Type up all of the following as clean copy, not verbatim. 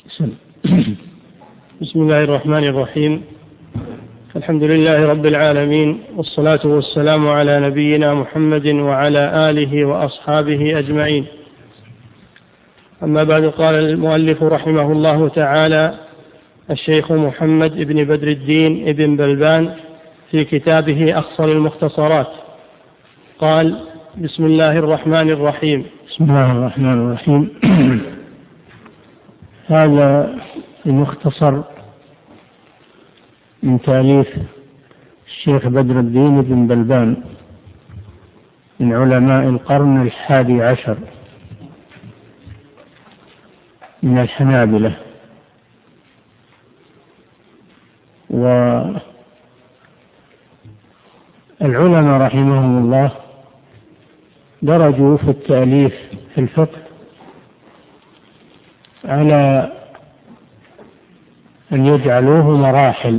بسم الله الرحمن الرحيم. الحمد لله رب العالمين، والصلاة والسلام على نبينا محمد وعلى آله وأصحابه أجمعين. أما بعد، قال المؤلف رحمه الله تعالى الشيخ محمد بن بدر الدين ابن بلبان في كتابه أخصر المختصرات قال: بسم الله الرحمن الرحيم. بسم الله الرحمن الرحيم. هذا المختصر من تأليف الشيخ بدر الدين بن بلبان من علماء القرن 11 من الحنابلة، والعلماء رحمهم الله درجوا في التأليف في الفقه على أن يجعلوه مراحل،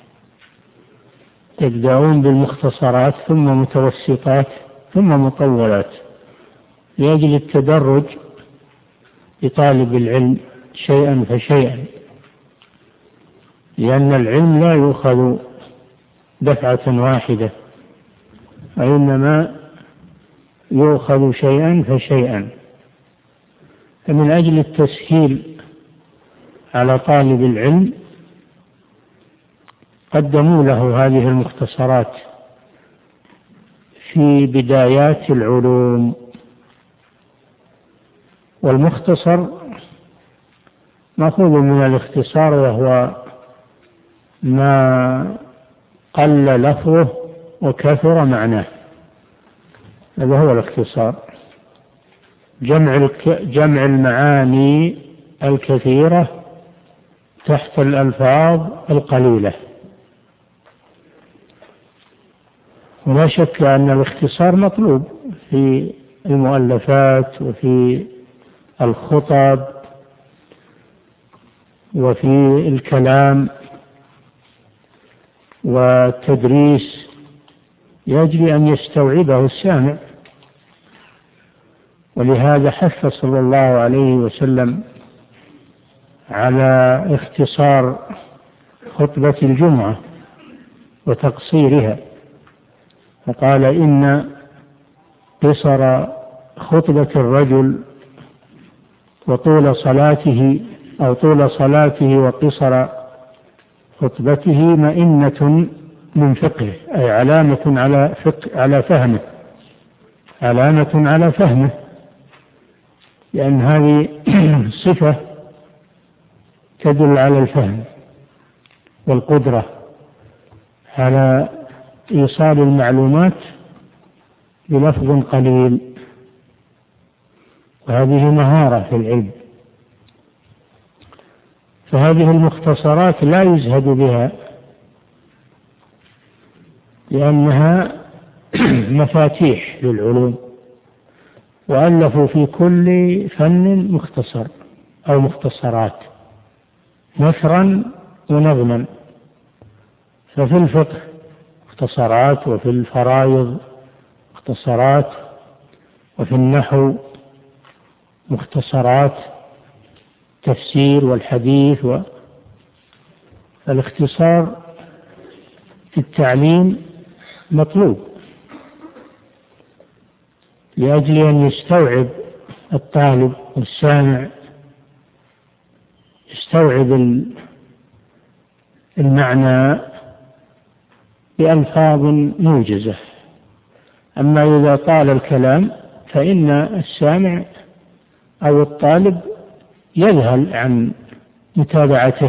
يبدأون بالمختصرات ثم متوسطات ثم مطولات، لأجل التدرج لطالب العلم شيئا فشيئا، لأن العلم لا يؤخذ دفعة واحدة، وإنما يؤخذ شيئا فشيئا. فمن أجل التسهيل على طالب العلم قدموا له هذه المختصرات في بدايات العلوم. والمختصر مأخوذ من الاختصار، وهو ما قل لفظه وكثر معناه، هذا هو الاختصار، جمع المعاني الكثيرة تحت الألفاظ القليلة. ولا شك أن الاختصار مطلوب في المؤلفات وفي الخطب وفي الكلام والتدريس، يجري أن يستوعبه السامع. ولهذا حث صلى الله عليه وسلم على اختصار خطبة الجمعة وتقصيرها، فقال: إن قصر خطبة الرجل وطول صلاته، أو طول صلاته وقصر خطبته مئنة من فقهه، أي علامة على فهمه، لأن هذه صفة تدل على الفهم والقدرة على إيصال المعلومات بلفظ قليل، وهذه مهارة في العلم. فهذه المختصرات لا يزهد بها، لأنها مفاتيح للعلوم، وألفوا في كل فن مختصر أو مختصرات نثرا ونظما. ففي الفقه مختصرات، وفي الفرائض مختصرات، وفي النحو مختصرات، التفسير والحديث. الاختصار في التعليم مطلوب لأجل أن يستوعب الطالب والسامع، يستوعب المعنى بألفاظ موجزة. أما إذا طال الكلام فإن السامع أو الطالب يذهل عن متابعته.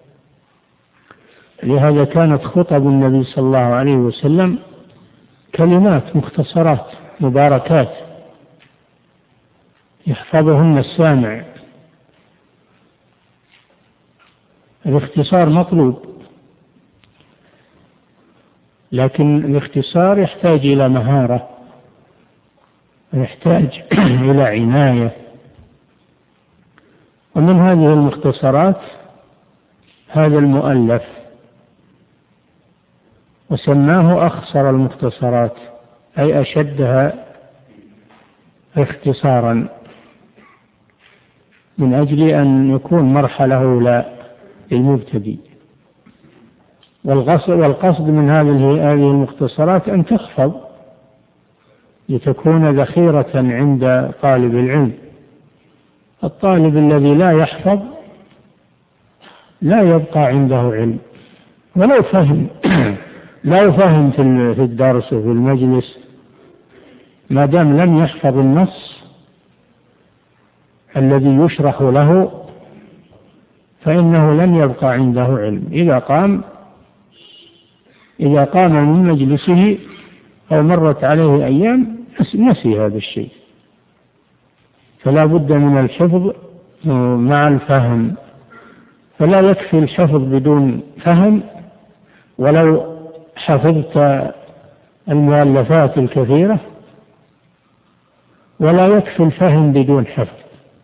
لهذا كانت خطب النبي صلى الله عليه وسلم كلمات مختصرات مباركات يحفظهن السامع. الاختصار مطلوب، لكن الاختصار يحتاج إلى مهارة، ويحتاج إلى عناية. ومن هذه المختصرات هذا المؤلف، وسماه أخصر المختصرات، أي أشدها اختصارا. من أجل أن يكون مرحلة أولى للمبتدئ. والقصد من هذه المختصرات أن تخفض لتكون ذخيرة عند طالب العلم. الطالب الذي لا يحفظ لا يبقى عنده علم، ولو فهم لو فهم في الدرس وفي المجلس، ما دام لم يحفظ النص الذي يشرح له فإنه لن يبقى عنده علم. إذا قام من مجلسه أو مرت عليه أيام نسي هذا الشيء. فلا بد من الحفظ مع الفهم، فلا يكفي الحفظ بدون فهم. ولو حفظت المؤلفات الكثيرة ولا يكفي الفهم بدون حفظ،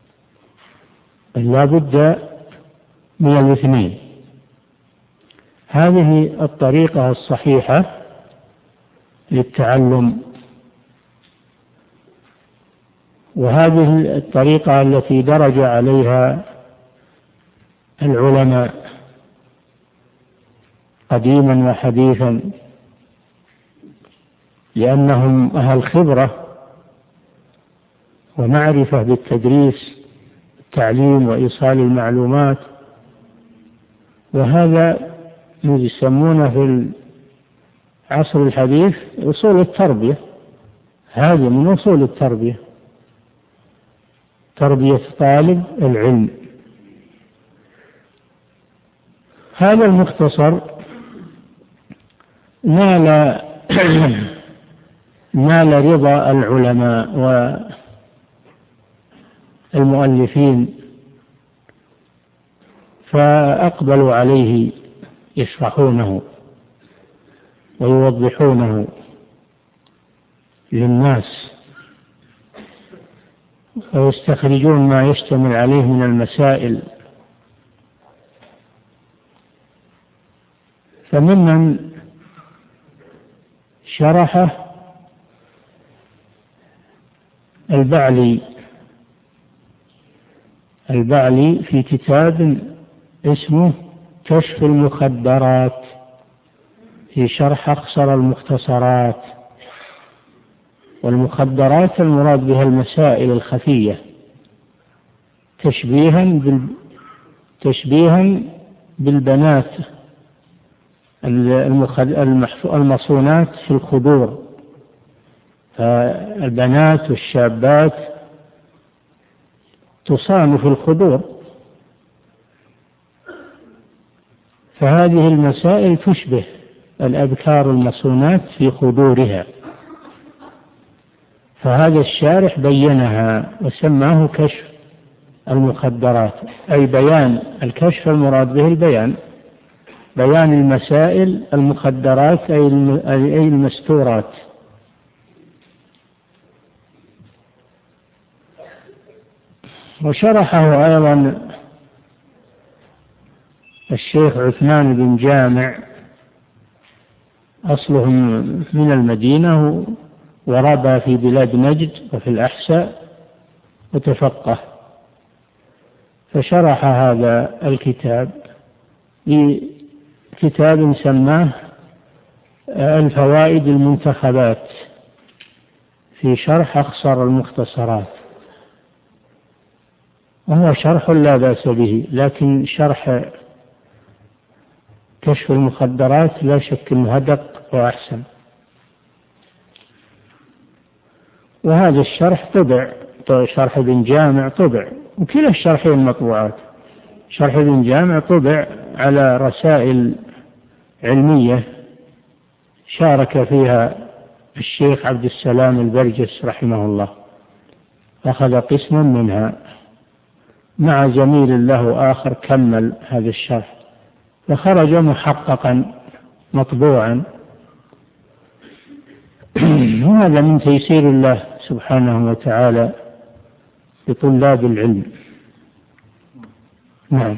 لا بد من الاثنين. هذه الطريقة الصحيحة للتعلم، وهذه الطريقة التي درج عليها العلماء قديما وحديثا، لأنهم أهل خبرة ومعرفة بالتدريس التعليم وإيصال المعلومات. وهذا يسمونه في العصر الحديث أصول التربية. هذه من أصول التربية، تربية طالب العلم. هذا المختصر نال رضا العلماء والمؤلفين، فأقبلوا عليه يشرحونه ويوضحونه للناس ويستخرجون ما يشتمل عليه من المسائل. فممن شرحه البعلي في كتاب اسمه كشف المخدرات في شرح أقصر المختصرات. والمخدرات المراد بها المسائل الخفية تشبيها بالبنات المصونات في الخدور. فالبنات والشابات تصان في الخدور، فهذه المسائل تشبه الأبكار المصونات في خدورها. فهذا الشارح بينها وسماه كشف المخدرات، أي بيان الكشف المراد به بيان المسائل المخدرات أي المستورات. وشرحه أيضا الشيخ عثمان بن جامع، أصلهم من المدينة وربى في بلاد نجد وفي الأحساء وتفقه، فشرح هذا الكتاب بكتاب سماه الفوائد المنتخبات في شرح أقصر المختصرات. وهو شرح لا بأس به، لكن شرح كشف المخدرات لا شك أنه أدق وأحسن. وهذا الشرح طبع، شرح ابن جامع طبع، وكلا الشرحين مطبوعات. شرح ابن جامع طبع على رسائل علمية شارك فيها الشيخ عبد السلام البرجس رحمه الله، أخذ قسما منها مع زميل له آخر كمل هذا الشرح، فخرج محققا مطبوعا. وهذا من تيسير الله سبحانه وتعالى لطلاب العلم. نعم.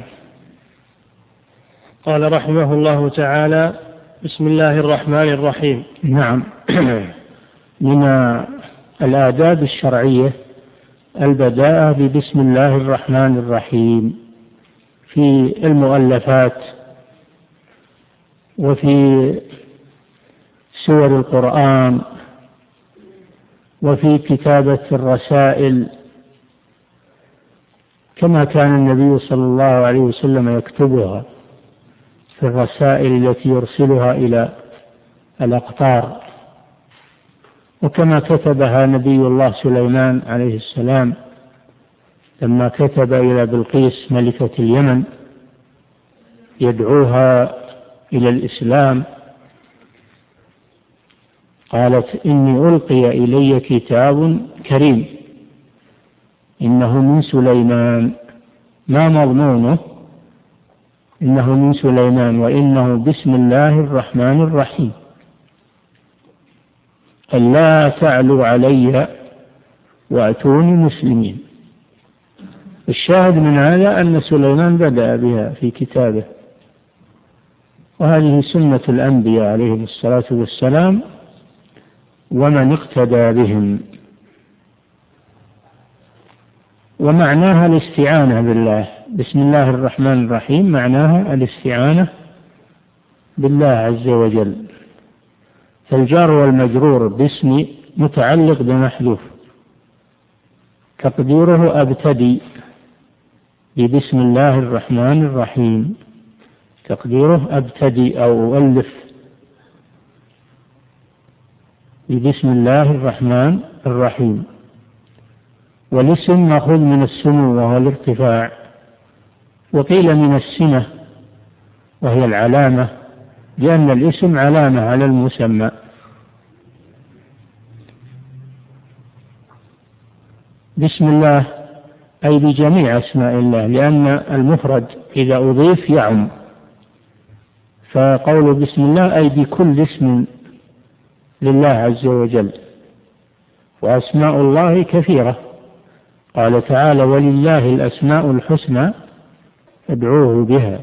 قال رحمه الله تعالى: بسم الله الرحمن الرحيم. نعم. من الآداب الشرعية البداءة ببسم الله الرحمن الرحيم في المؤلفات وفي سور القرآن وفي كتابة الرسائل، كما كان النبي صلى الله عليه وسلم يكتبها في الرسائل التي يرسلها إلى الأقطار، وكما كتبها نبي الله سليمان عليه السلام لما كتب إلى بلقيس ملكة اليمن يدعوها إلى الإسلام، قالت إني ألقي إلي كتاب كريم إنه من سليمان، ما مضمونه؟ إنه من سليمان وإنه بسم الله الرحمن الرحيم، ألا تعلوا علي وأتوني مسلمين. الشاهد من هذا أن سليمان بدأ بها في كتابه، وهذه سنة الأنبياء عليهم الصلاة والسلام ومن اقتدى بهم. ومعناها الاستعانة بالله، بسم الله الرحمن الرحيم معناها الاستعانة بالله عز وجل. فالجار والمجرور باسم متعلق بمحذوف، تقديره أبتدي ببسم الله الرحمن الرحيم، تقديره أبتدي أو أؤلف ببسم الله الرحمن الرحيم. والاسم مأخوذ من السمو وهو الارتفاع، وقيل من السنة وهي العلامة، لأن الاسم علامة على المسمى. بسم الله أي بجميع أسماء الله، لأن المفرد إذا أضيف يعم، فقول بسم الله أي بكل اسم لله عز وجل. وأسماء الله كثيرة، قال تعالى ولله الأسماء الحسنى فادعوه بها.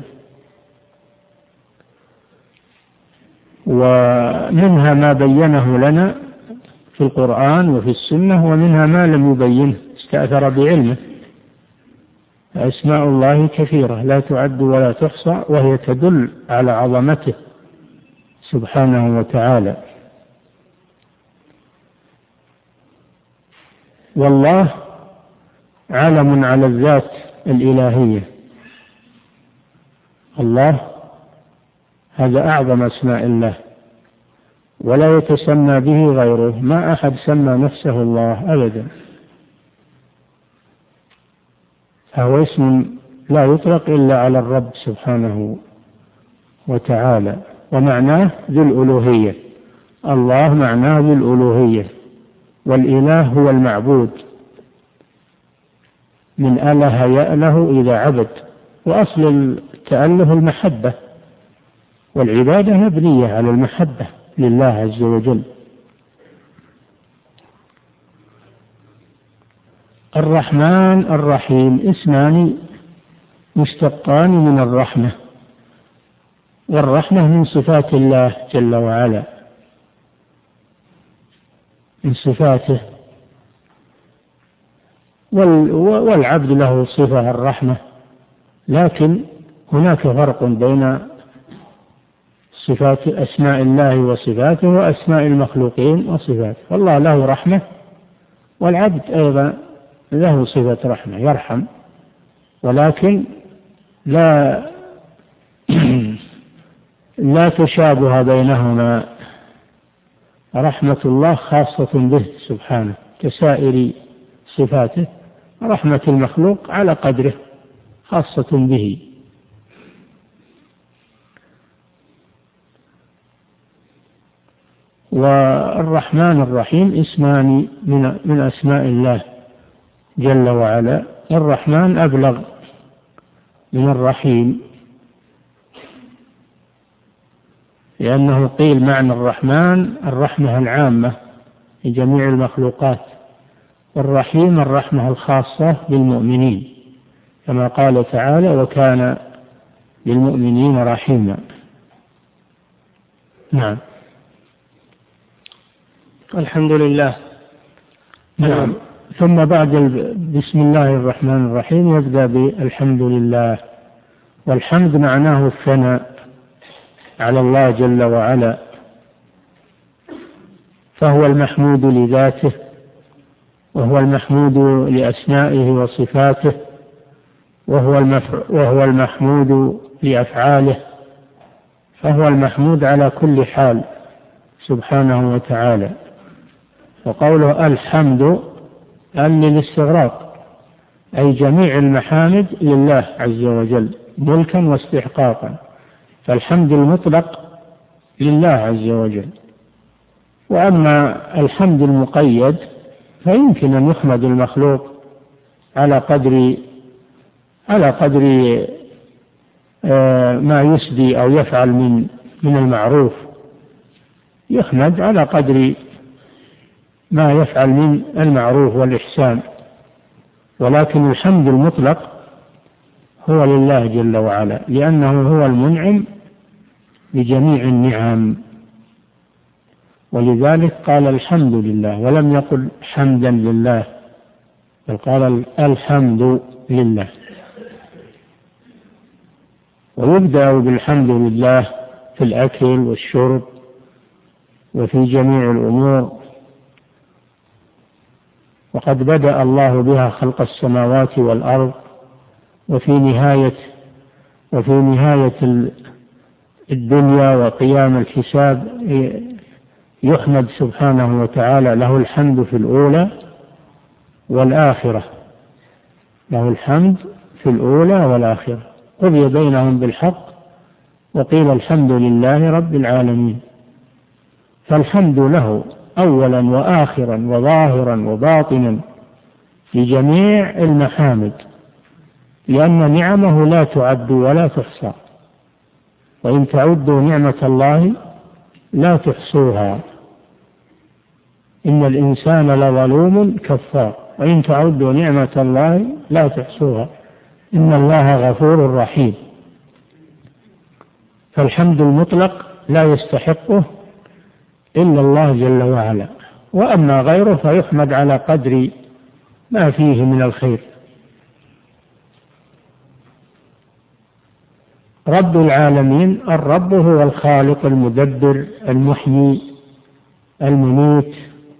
ومنها ما بينه لنا في القرآن وفي السنة، ومنها ما لم يبينه استأثر بعلمه. أسماء الله كثيرة لا تعد ولا تحصى، وهي تدل على عظمته سبحانه وتعالى. والله علم على الذات الإلهية، الله هذا أعظم أسماء الله، ولا يتسمى به غيره، ما أحد سمى نفسه الله أبدا، فهو اسم لا يطلق إلا على الرب سبحانه وتعالى. ومعناه ذو الألوهية، الله معناه ذو الألوهية، والإله هو المعبود، من أله يأله إذا عبد، وأصل التأله المحبة، والعبادة مبنية على المحبة لله عز وجل. الرحمن الرحيم اسمان مشتقان من الرحمة، والرحمة من صفات الله جل وعلا، من صفاته، والعبد له صفة الرحمة، لكن هناك فرق بين صفات أسماء الله وصفاته وأسماء المخلوقين وصفاته. والله له رحمة، والعبد أيضا له صفة رحمة يرحم، ولكن لا تشابه بينهما. رحمة الله خاصة به سبحانه كسائر صفاته، رحمة المخلوق على قدره خاصة به. والرحمن الرحيم اسمان من أسماء الله جل وعلا. الرحمن أبلغ من الرحيم، لأنه قيل معنى الرحمن الرحمة العامة لجميع المخلوقات، والرحيم الرحمة الخاصة بالمؤمنين، كما قال تعالى وكان للمؤمنين رحيما. الحمد لله. نعم. ثم بعد بسم الله الرحمن الرحيم يبدأ بالحمد لله. والحمد معناه الثناء على الله جل وعلا، فهو المحمود لذاته، وهو المحمود لأسمائه وصفاته، وهو المحمود لأفعاله، فهو المحمود على كل حال سبحانه وتعالى. وقوله الحمد للاستغراق، أي جميع المحامد لله عز وجل ملكا واستحقاقا، فالحمد المطلق لله عز وجل. وأما الحمد المقيد فيمكن أن يحمد المخلوق على قدر ما يسدي أو يفعل من المعروف، يحمد على قدر ما يفعل من المعروف والإحسان، ولكن الحمد المطلق هو لله جل وعلا، لأنه هو المنعم بجميع النعم، ولذلك قال الحمد لله ولم يقل حمدا لله، بل قال الحمد لله. ويبدأ بالحمد لله في الأكل والشرب وفي جميع الأمور، وقد بدأ الله بها خلق السماوات والأرض، وفي نهاية الدنيا وقيام الحساب يحمد سبحانه وتعالى، له الحمد في الأولى والآخرة، له الحمد في الأولى والآخرة، قضي بينهم بالحق وقيل الحمد لله رب العالمين. فالحمد له أولا وآخرا وظاهرا وباطنا في جميع المحامد، لأن نعمه لا تعد ولا تحصى، وإن تعدوا نعمة الله لا تحصوها، إن الإنسان لظلوم كفار، وإن تعدوا نعمة الله لا تحصوها، إن الله غفور رحيم. فالحمد المطلق لا يستحقه إلا الله جل وعلا، وأما غيره فيحمد على قدر ما فيه من الخير. رب العالمين، الرب هو الخالق المدبر المحيي المميت،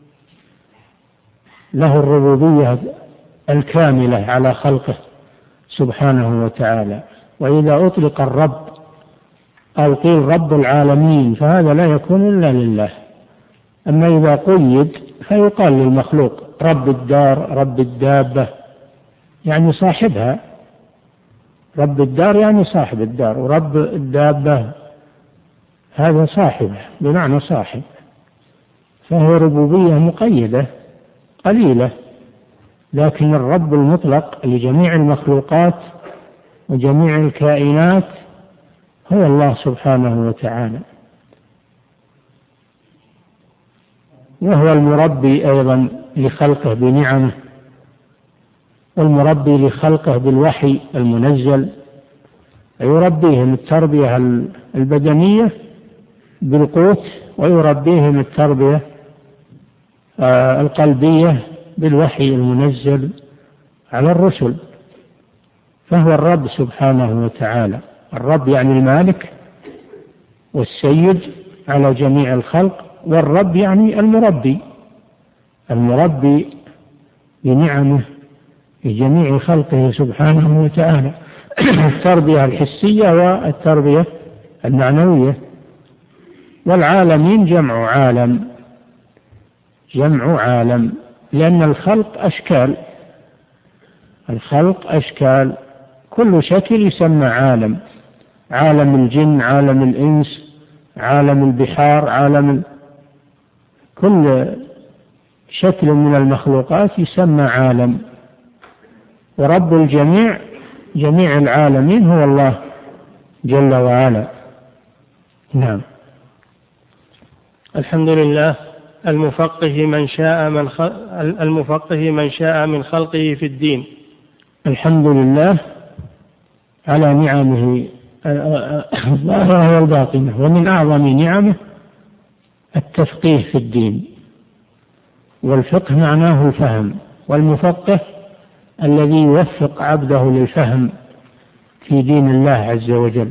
له الربوبية الكاملة على خلقه سبحانه وتعالى. وإذا أطلق الرب أو قيل رب العالمين فهذا لا يكون إلا لله. أما إذا قيد فيقال للمخلوق رب الدار، رب الدابة، يعني صاحبها، رب الدار يعني صاحب الدار، ورب الدابة هذا صاحبه بمعنى صاحب، فهي ربوبية مقيدة قليلة. لكن الرب المطلق لجميع المخلوقات وجميع الكائنات هو الله سبحانه وتعالى، وهو المربي أيضا لخلقه بنعمه، والمربي لخلقه بالوحي المنزل، يربيهم التربية البدنية بالقوت، ويربيهم التربية القلبية بالوحي المنزل على الرسل. فهو الرب سبحانه وتعالى. الرب يعني المالك والسيد على جميع الخلق، والرب يعني المربي بنعمه لجميع خلقه سبحانه وتعالى، التربية الحسية والتربية المعنوية. والعالمين جمع عالم، لأن الخلق أشكال، كل شكل يسمى عالم، عالم الجن، عالم الإنس، عالم البحار، كل شكل من المخلوقات يسمى عالم. ورب جميع العالمين هو الله جل وعلا. نعم. الحمد لله المفقه من شاء من خلقه في الدين. الحمد لله على نعمه الظاهرة والباطنة، ومن أعظم نعمه التفقيه في الدين، والفقه معناه الفهم، والمفقه الذي يوفق عبده للفهم في دين الله عز وجل.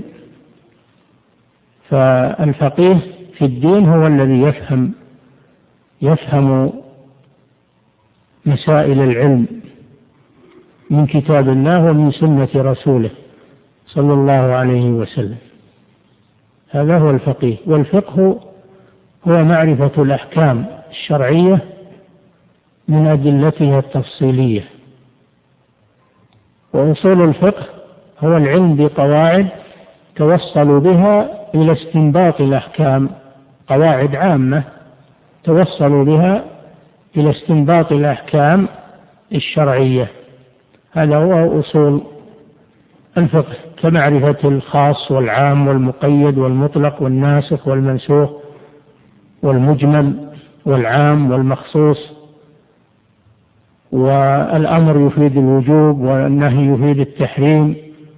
فالفقيه في الدين هو الذي يفهم مسائل العلم من كتاب الله ومن سنة رسوله صلى الله عليه وسلم. هذا هو الفقيه. والفقه هو معرفة الأحكام الشرعية من أدلتها التفصيلية. وأصول الفقه هو العلم بقواعد توصلوا بها إلى استنباط الأحكام، قواعد عامة توصلوا بها إلى استنباط الأحكام الشرعية. هذا هو أصول الفقه، كمعرفة الخاص والعام والمقيد والمطلق والناسخ والمنسوخ والمجمل والعام والمخصوص، والأمر يفيد الوجوب والنهي يفيد التحريم،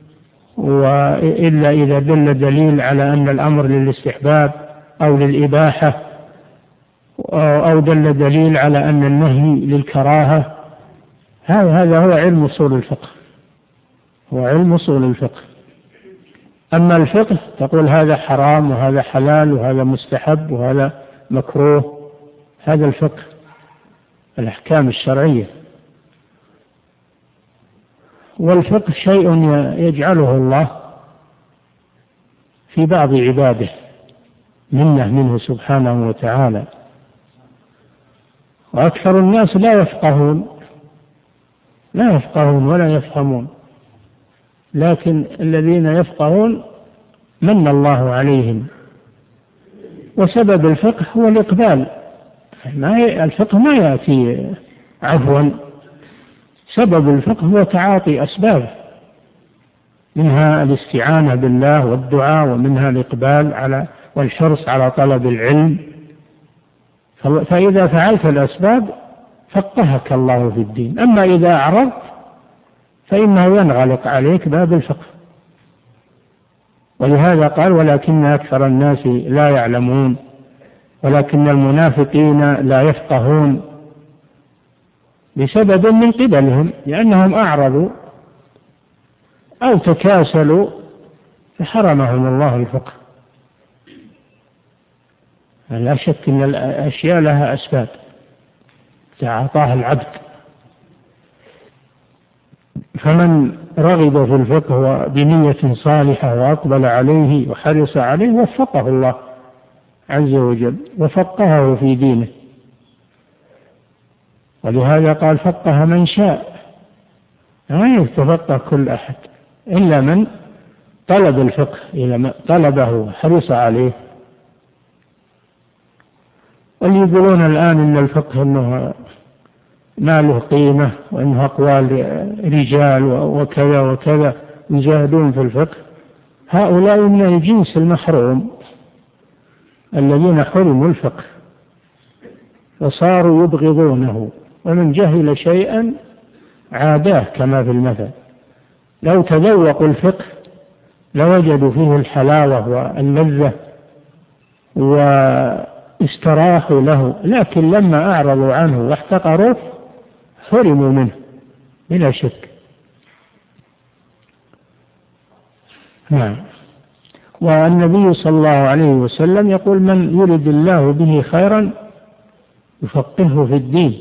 وإلا إذا دل دليل على أن الأمر للاستحباب أو للإباحة، أو دل دليل على أن النهي للكراهة. هذا هو علم أصول الفقه، هو علم أصول الفقه. أما الفقه تقول هذا حرام وهذا حلال وهذا مستحب وهذا مكروه، هذا الفقه، الأحكام الشرعية. والفقه شيء يجعله الله في بعض عباده منه سبحانه وتعالى، وأكثر الناس لا يفقهون ولا يفهمون، لكن الذين يفقهون من الله عليهم. وسبب الفقه هو الإقبال، الفقه ما يأتي عفوا، سبب الفقه هو تعاطي أسباب، منها الاستعانة بالله والدعاء، ومنها الإقبال على والحرص على طلب العلم. فإذا فعلت الأسباب فقهك الله في الدين. أما إذا أعرضت فإنه ينغلق عليك باب الفقه. ولهذا قال ولكن أكثر الناس لا يعلمون، ولكن المنافقين لا يفقهون، بسبب من قبلهم، لأنهم أعرضوا أو تكاسلوا فحرمهم الله الفقه. لا شك أن الأشياء لها أسباب تعاطاها العبد. فمن رغب في الفقه بنية صالحة وأقبل عليه وحرص عليه وفقه الله عز وجل وفقهه في دينه. ولهذا قال فقه من شاء، لا يتفقه كل أحد إلا من طلب الفقه، إلى ما طلبه وحرص عليه. واليقولون الآن إن الفقه إنه ما له قيمة، وإنه أقوال رجال وكذا وكذا يجاهدون في الفقه، هؤلاء من الجنس المحروم الذين حرموا الفقه وصاروا يبغضونه، ومن جهل شيئا عاداه كما في المثل. لو تذوقوا الفقه لوجدوا فيه الحلاوة واللذة واستراحوا له، لكن لما أعرضوا عنه واحتقروه حرموا منه بلا شك. نعم. والنبي صلى الله عليه وسلم يقول من يرد الله به خيرا يفقهه في الدين،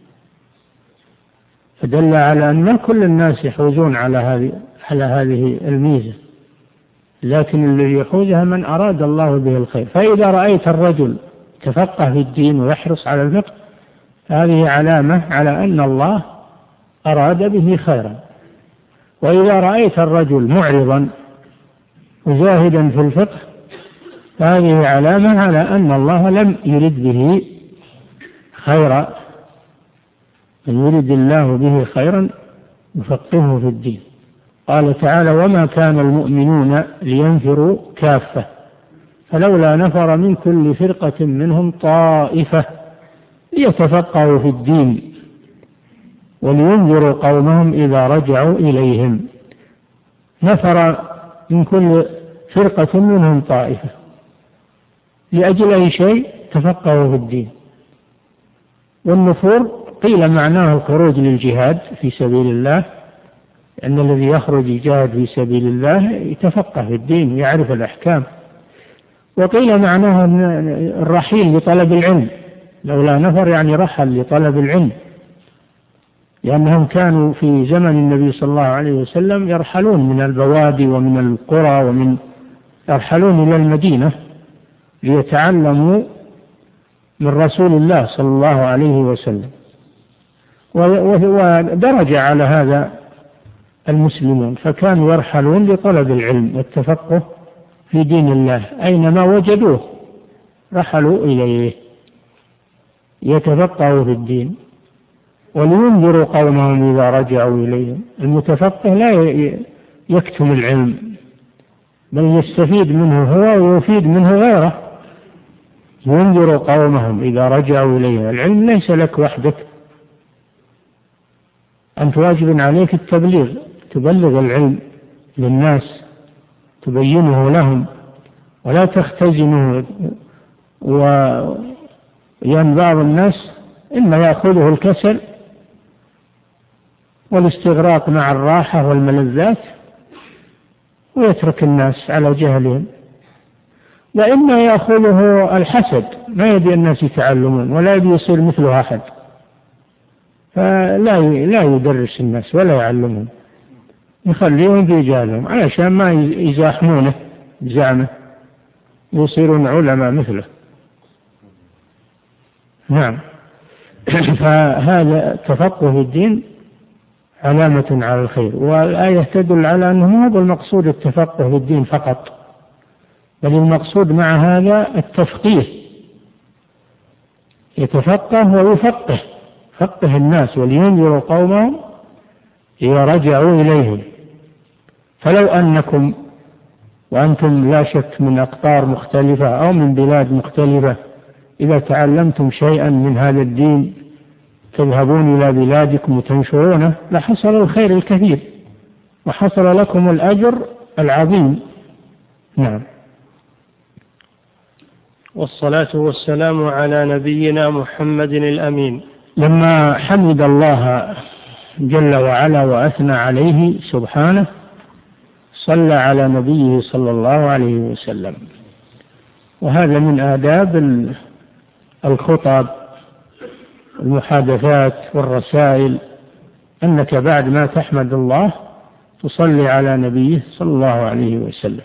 فدل على أن ما كل الناس يحوزون على هذه الميزة، لكن الذي يحوزها من أراد الله به الخير. فإذا رأيت الرجل تفقه في الدين ويحرص على الفقه، هذه علامة على أن الله أراد به خيرا. وإذا رأيت الرجل معرضا وزاهدا في الفقه، فهذه علامة على أن الله لم يرد به خيرا. من يرد الله به خيرا يفقهه في الدين. قال تعالى وما كان المؤمنون لينفروا كافة فلولا نفر من كل فرقة منهم طائفة ليتفقهوا في الدين ولينذروا قومهم إذا رجعوا إليهم. نفر من كل فرقة منهم طائفة لأجل أي شيء تفقهوا في الدين. والنفور وقيل معناه الخروج للجهاد في سبيل الله، أن الذي يخرج يجاهد في سبيل الله يتفقه في الدين يعرف الأحكام. وقيل معناه الرحيل لطلب العلم، لولا نفر يعني رحل لطلب العلم، لأنهم كانوا في زمن النبي صلى الله عليه وسلم يرحلون من البوادي ومن القرى يرحلون إلى المدينة ليتعلموا من رسول الله صلى الله عليه وسلم. ودرج على هذا المسلمون، فكانوا يرحلون لطلب العلم والتفقه في دين الله، أينما وجدوه رحلوا إليه يتفقهوا في الدين ولينذروا قومهم إذا رجعوا إليهم. المتفقه لا يكتم العلم، بل يستفيد منه هو ويفيد منه غيره. ينذروا قومهم إذا رجعوا إليه. العلم ليس لك وحدك، أنت واجب عليك التبليغ، تبلغ العلم للناس، تبينه لهم ولا تختزنه. ويان بعض الناس إما يأخذه الكسل والاستغراق مع الراحة والملذات ويترك الناس على جهلهم، وإما يأخذه الحسد، ما يبي الناس يتعلمون ولا يبي يصير مثله أحد، فلا يدرس الناس ولا يعلمهم، يخليهم في جهلهم علشان ما يزاحمونه بزعمه يصيرون علماء مثله. نعم. فهذا تفقه في الدين علامة على الخير، والآية تدل على أنه هذا المقصود التفقه في الدين فقط، بل المقصود مع هذا التفقيه، يتفقه ويفقه، فقه الناس ولينذروا قومهم إذا رجعوا إليهم. فلو أنكم وأنتم لا شك من أقطار مختلفة أو من بلاد مختلفة إذا تعلمتم شيئا من هذا الدين تذهبون إلى بلادكم وتنشرونه لحصل الخير الكثير وحصل لكم الأجر العظيم. نعم. والصلاة والسلام على نبينا محمد الأمين. لما حمد الله جل وعلا وأثنى عليه سبحانه صلى على نبيه صلى الله عليه وسلم، وهذا من آداب الخطب المحادثات والرسائل، أنك بعد ما تحمد الله تصلي على نبيه صلى الله عليه وسلم.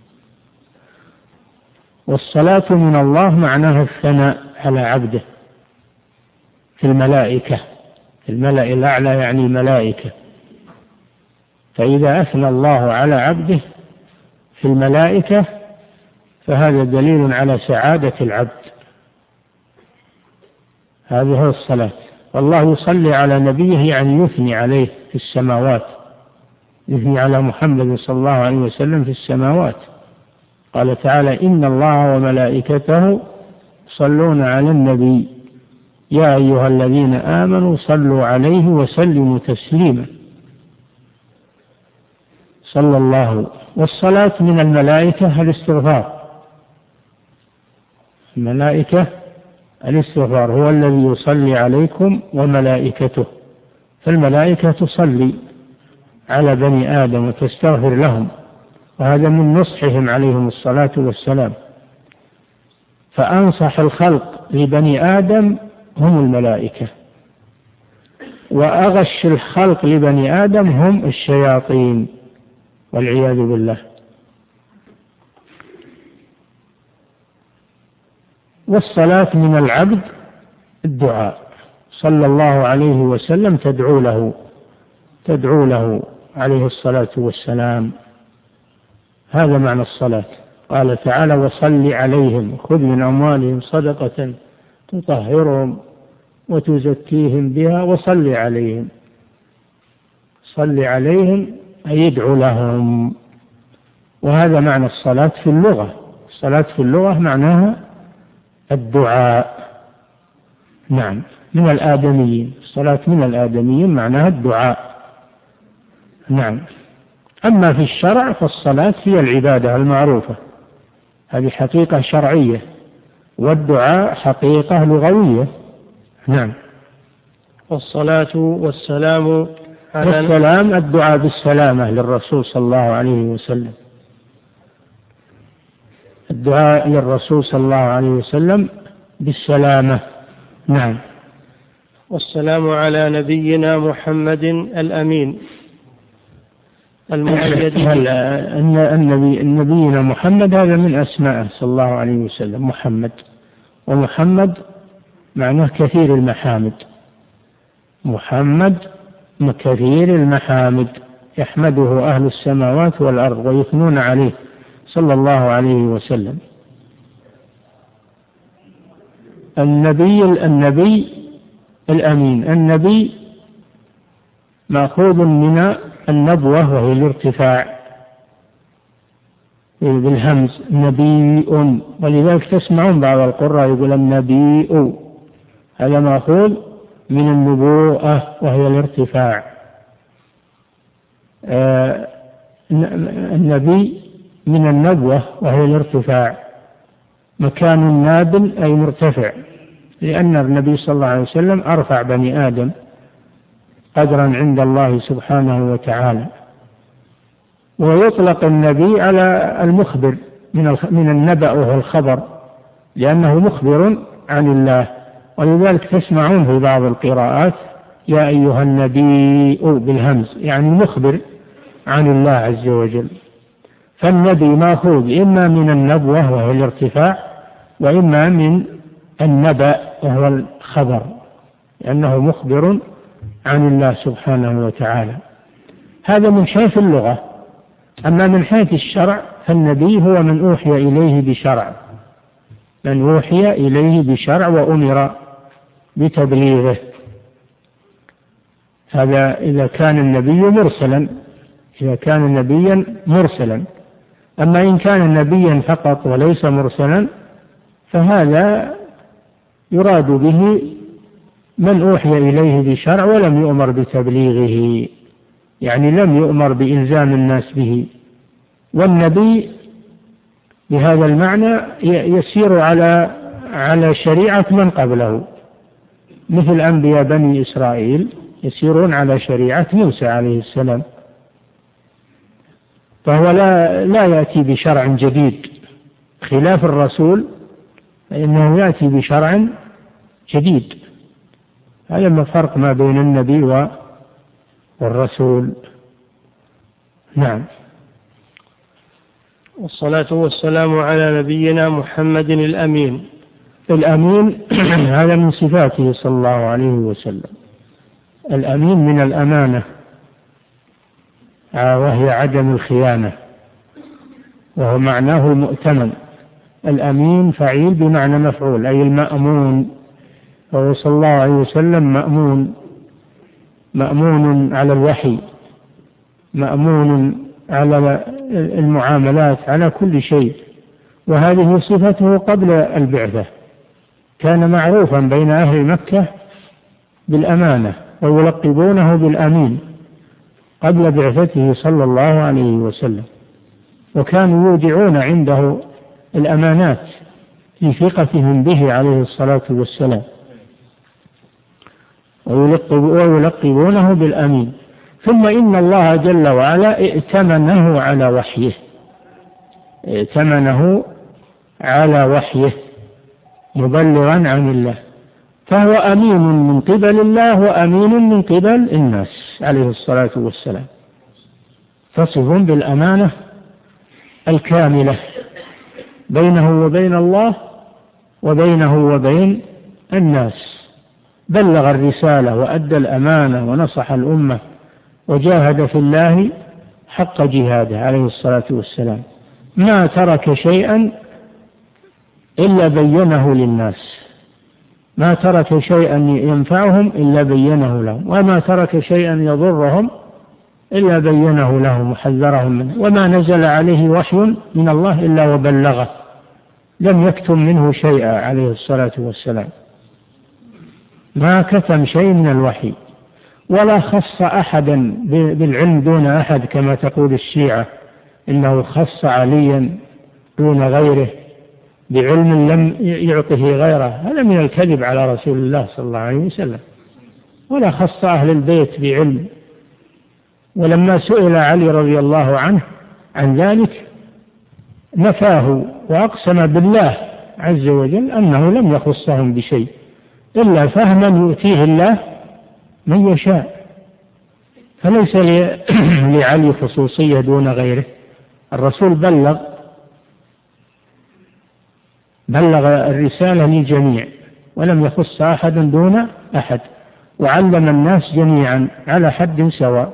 والصلاة من الله معناها الثناء على عبده في الملائكة، في الملأ الأعلى يعني الملائكة، فإذا أثنى الله على عبده في الملائكة فهذا دليل على سعادة العبد. هذه هي الصلاة. والله يصلي على نبيه يعني يثني عليه في السماوات، يثني على محمد صلى الله عليه وسلم في السماوات. قال تعالى: إن الله وملائكته يصلون على النبي يا أيها الذين آمنوا صلوا عليه وسلموا تسليما. صلى الله. والصلاة من الملائكة الاستغفار، الملائكة الاستغفار هو الذي يصلي عليكم وملائكته، فالملائكة تصلي على بني آدم وتستغفر لهم، وهذا من نصحهم عليهم الصلاة والسلام. فأنصح الخلق لبني آدم هم الملائكة، وأغش الخلق لبني آدم هم الشياطين والعياذ بالله. والصلاة من العبد الدعاء، صلى الله عليه وسلم تدعو له عليه الصلاة والسلام. هذا معنى الصلاة. قال تعالى: وصل عليهم، خذ من أموالهم صدقة تطهرهم وتزكيهم بها وصل عليهم. صل عليهم أي ادعو لهم. وهذا معنى الصلاة في اللغة. الصلاة في اللغة معناها الدعاء. نعم، من الآدميين. الصلاة من الآدميين معناها الدعاء. نعم. أما في الشرع فالصلاة هي العبادة المعروفة، هذه حقيقة شرعية، والدعاء حقيقة لغوية. نعم. والصلاة والسلام على والسلام الدعاء بالسلامة للرسول صلى الله عليه وسلم، الدعاء للرسول صلى الله عليه وسلم بالسلامة. نعم. والسلام على نبينا محمد الأمين المؤيد. نبينا محمد هذا من أسمائه صلى الله عليه وسلم، محمد، ومحمد معناه كثير المحامد، محمد كثير المحامد يحمده أهل السماوات والأرض ويثنون عليه صلى الله عليه وسلم. النبي الأمين، النبي مأخوذ من النبوة وهي الارتفاع بالهمز، نبي، ولذلك تسمعون بعض القراء يقول النبي، هذا مأخوذ من النبوءة وهي الارتفاع. النبي من النبوة وهي الارتفاع، مكان ناب أي مرتفع، لأن النبي صلى الله عليه وسلم أرفع بني آدم قدرا عند الله سبحانه وتعالى. ويطلق النبي على المخبر من النبأ وهو الخبر، لأنه مخبر عن الله، ولذلك تسمعون في بعض القراءات يا أيها النبي بالهمز، يعني مخبر عن الله عز وجل. فالنبي مأخوذ إما من النبوة وهو الارتفاع، وإما من النبأ وهو الخبر، لأنه مخبر عن الله سبحانه وتعالى. هذا من حيث اللغة. أما من حيث الشرع فالنبي هو من أوحي إليه بشرع، من أوحي إليه بشرع وأمر بتبليغه. هذا إذا كان النبي مرسلا، إذا كان نبيا مرسلا. أما إن كان نبيا فقط وليس مرسلا فهذا يراد به من أوحي إليه بشرع ولم يؤمر بتبليغه، يعني لم يؤمر بإلزام الناس به. والنبي بهذا المعنى يسير على شريعة من قبله، مثل أنبياء بني إسرائيل يسيرون على شريعة موسى عليه السلام، فهو لا يأتي بشرع جديد خلاف الرسول، فإنه يأتي بشرع جديد. هذا الفرق ما بين النبي والرسول. نعم. والصلاة والسلام على نبينا محمد الأمين. الأمين هذا من صفاته صلى الله عليه وسلم. الأمين من الأمانة، وهي عدم الخيانة، وهو معناه المؤتمن. الأمين فعيل بمعنى مفعول، أي المأمون، وهو صلى الله عليه وسلم مأمون على الوحي، مأمون على المعاملات، على كل شيء. وهذه صفته قبل البعثة، كان معروفا بين أهل مكة بالأمانة ويلقبونه بالأمين قبل بعثته صلى الله عليه وسلم، وكانوا يودعون عنده الأمانات في ثقتهم به عليه الصلاة والسلام، ويلقبونه بالأمين. ثم إن الله جل وعلا ائتمنه على وحيه، ائتمنه على وحيه مبلغا عن الله، فهو أمين من قبل الله وأمين من قبل الناس عليه الصلاة والسلام، تصف بالأمانة الكاملة بينه وبين الله وبينه وبين الناس. بلغ الرسالة وأدى الأمانة ونصح الأمة وجاهد في الله حق جهاده عليه الصلاة والسلام، ما ترك شيئا إلا بينه للناس، ما ترك شيئا ينفعهم إلا بينه لهم، وما ترك شيئا يضرهم إلا بينه لهم وحذرهم منه، وما نزل عليه وحي من الله إلا وبلغه، لم يكتم منه شيئا عليه الصلاة والسلام، ما كتم شيء من الوحي، ولا خص أحدا بالعلم دون أحد كما تقول الشيعة، إنه خص عليا دون غيره بعلم لم يعطه غيره. هذا من الكذب على رسول الله صلى الله عليه وسلم، ولا خص أهل البيت بعلم. ولما سئل علي رضي الله عنه عن ذلك نفاه وأقسم بالله عز وجل أنه لم يخصهم بشيء إلا فهما يؤتيه الله من يشاء، فليس لعلي خصوصية دون غيره. الرسول بلغ الرسالة للجميع ولم يخص أحدا دون أحد، وعلم الناس جميعا على حد سواء.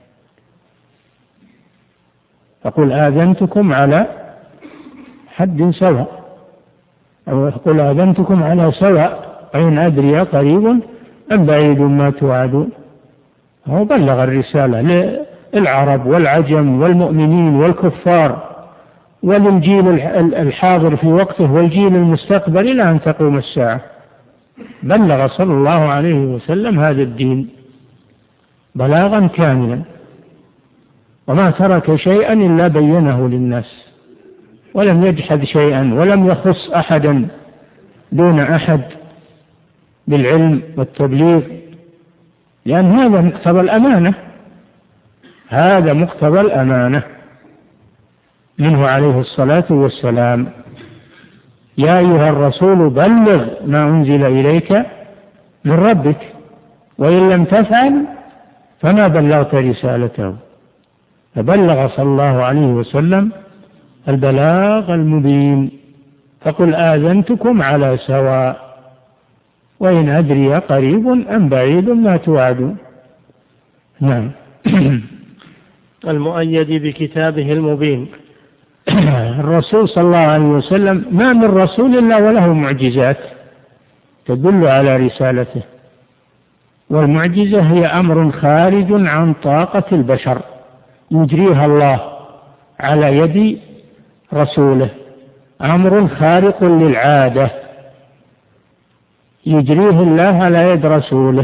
فقل آذنتكم على حد سواء، أو يقول آذنتكم على سواء وإن أدري قريب أم بعيد ما توعدون. هو بلغ الرسالة للعرب والعجم والمؤمنين والكفار وللجيل الحاضر في وقته والجيل المستقبل إلى أن تقوم الساعة. بلغ صلى الله عليه وسلم هذا الدين بلاغا كاملا، وما ترك شيئا إلا بينه للناس، ولم يجحد شيئا، ولم يخص أحدا دون أحد بالعلم والتبليغ، لأن هذا مقتضى الأمانة، هذا مقتضى الأمانة منه عليه الصلاة والسلام. يا أيها الرسول بلغ ما أنزل إليك من ربك وإن لم تفعل فما بلغت رسالته. فبلغ صلى الله عليه وسلم البلاغ المبين. فقل آذنتكم على سواء وإن أدري قريب أم بعيد ما توعدون. نعم. المؤيد بكتابه المبين. الرسول صلى الله عليه وسلم ما من رسول إلا وله معجزات تدل على رسالته، والمعجزة هي أمر خارج عن طاقة البشر يجريها الله على يد رسوله، أمر خارق للعادة يجريه الله على يد رسوله،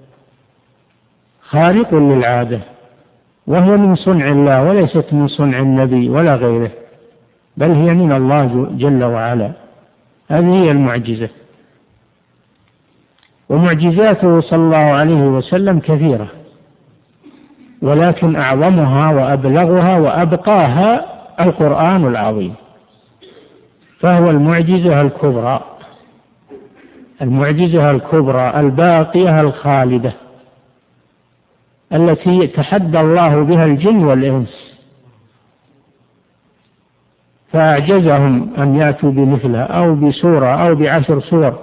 خارق للعادة، وهي من صنع الله وليست من صنع النبي ولا غيره، بل هي من الله جل وعلا. هذه هي المعجزة. ومعجزاته صلى الله عليه وسلم كثيرة، ولكن أعظمها وأبلغها وأبقاها القرآن العظيم، فهو المعجزة الكبرى، المعجزة الكبرى الباقية الخالدة التي تحدى الله بها الجن والإنس فأعجزهم أن يأتوا بمثلها أو بسورة أو ب10 سور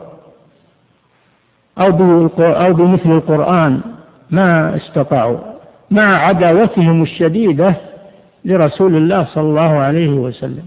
أو بمثل القرآن، ما استطاعوا مع عداوتهم الشديدة لرسول الله صلى الله عليه وسلم.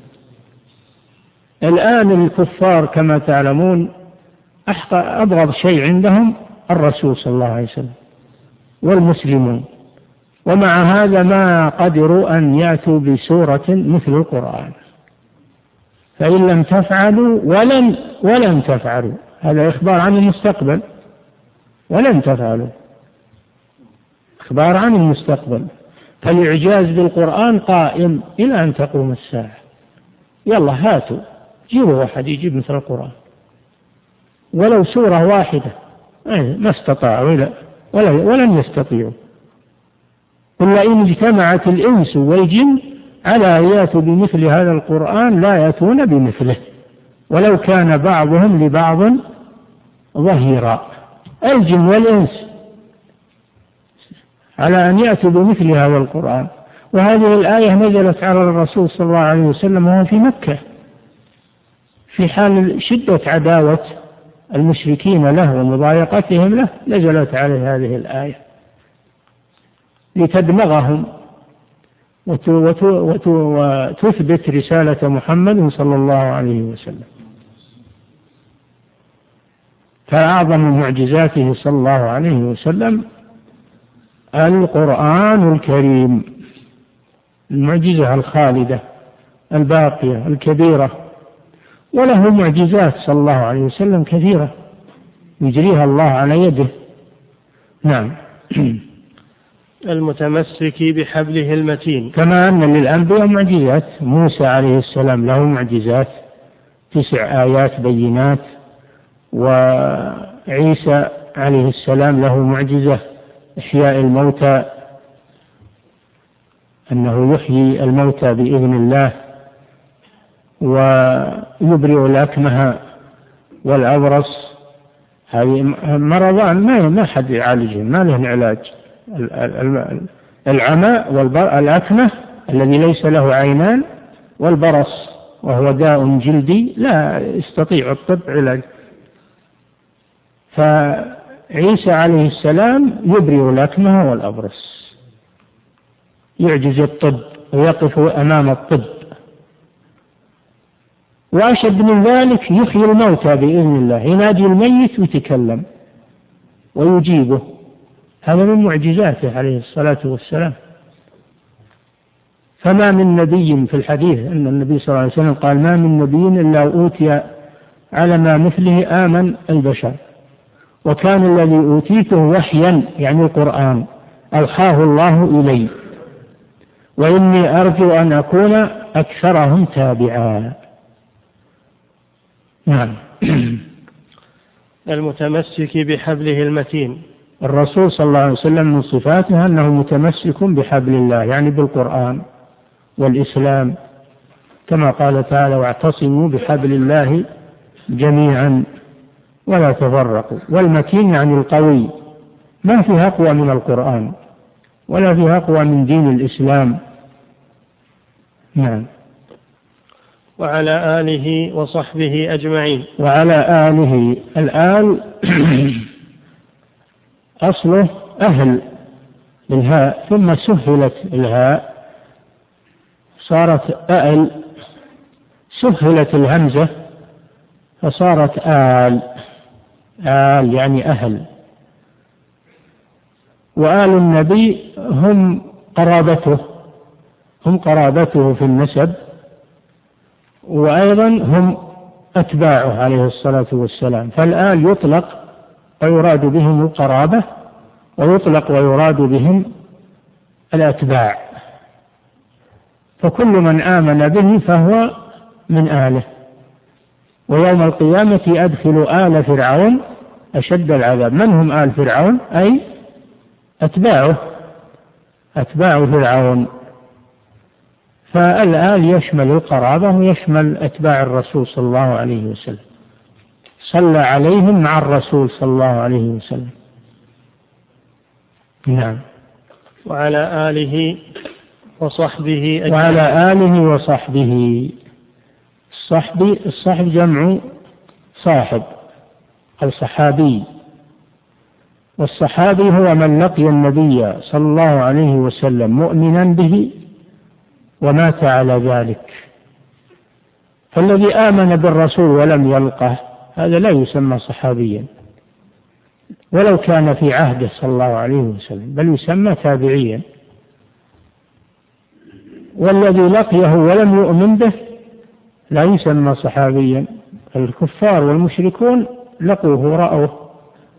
الآن الكفار كما تعلمون أبغض شيء عندهم الرسول صلى الله عليه وسلم والمسلمون، ومع هذا ما قدروا أن يأتوا بسورة مثل القرآن. فإن لم تفعلوا ولن تفعلوا، هذا إخبار عن المستقبل، ولن تفعلوا إخبار عن المستقبل. فالإعجاز بالقرآن قائم إلى أن تقوم الساعة. يلا هاتوا جيبوا واحد يجيب مثل القرآن ولو سورة واحدة، ما استطاعوا ولن يستطيعوا. قل إن اجتمعت الإنس والجن على أن يأتوا بمثل هذا القرآن لا يأتون بمثله ولو كان بعضهم لبعض ظهيرا. الجن والإنس على أن يأتوا بمثل هذا القرآن. وهذه الآية نزلت على الرسول صلى الله عليه وسلم وهو في مكة في حال شدة عداوة المشركين له ومضايقتهم له، نزلت عليه هذه الآية لتدمغهم وتثبت رسالة محمد صلى الله عليه وسلم. فأعظم معجزاته صلى الله عليه وسلم القرآن الكريم، المعجزة الخالدة الباقية الكبيرة. وله معجزات صلى الله عليه وسلم كثيرة يجريها الله على يده. نعم. المتمسك بحبله المتين. كما أن للأنبياء معجزات، موسى عليه السلام له معجزات 9 آيات بينات، وعيسى عليه السلام له معجزة إحياء الموتى، أنه يحيي الموتى بإذن الله ويبرئ الأكمه والأبرص. هذه مرضان ما حد يعالجهم، ما لهم علاج. العمى والأكمه الذي ليس له عينان، والبرص وهو داء جلدي لا يستطيع الطب علاج. فعيسى عليه السلام يبرئ الأكمه والأبرص، يعجز الطب ويقف أمام الطب. وأشد من ذلك يحيي الموتى بإذن الله، ينادي الميت ويتكلم ويجيبه. هذا من معجزاته عليه الصلاة والسلام. فما من نبي، في الحديث أن النبي صلى الله عليه وسلم قال: ما من نبي إلا أوتي على ما مثله آمن البشر، وكان الذي أوتيته وحيا يعني القرآن أوحاه الله إلي، وإني أرجو أن أكون أكثرهم تابعا. نعم. المتمسك بحبله المتين. الرسول صلى الله عليه وسلم من صفاته أنه متمسك بحبل الله، يعني بالقرآن والإسلام، كما قال تعالى: واعتصموا بحبل الله جميعا ولا تفرقوا. والمتين يعني القوي، ما فيه أقوى من القرآن ولا فيه أقوى من دين الإسلام. نعم. وعلى آله وصحبه أجمعين. وعلى آله، الآل أصله أهل بالهاء، ثم سهلت الهاء صارت آل، سهلت الهمزة فصارت آل. آل يعني أهل. وآل النبي هم قرابته في النسب، وأيضا هم أتباعه عليه الصلاة والسلام. فالآل يطلق ويراد بهم القرابة، ويطلق ويراد بهم الأتباع. فكل من آمن به فهو من آله. ويوم القيامة أدخل آل فرعون أشد العذاب. من هم آل فرعون؟ أي أتباع فرعون. فالآل يشمل القرابة ويشمل أتباع الرسول صلى الله عليه وسلم، صلى عليهم مع الرسول صلى الله عليه وسلم. نعم. وعلى آله وصحبه أجمعين. وعلى آله وصحبه. الصحب جمع صاحب، الصحابي. والصحابي هو من لقي النبي صلى الله عليه وسلم مؤمنا به ومات على ذلك. فالذي آمن بالرسول ولم يلقه هذا لا يسمى صحابيا، ولو كان في عهده صلى الله عليه وسلم، بل يسمى تابعيا. والذي لقيه ولم يؤمن به لا يسمى صحابيا. الكفار والمشركون لقوه ورأوه.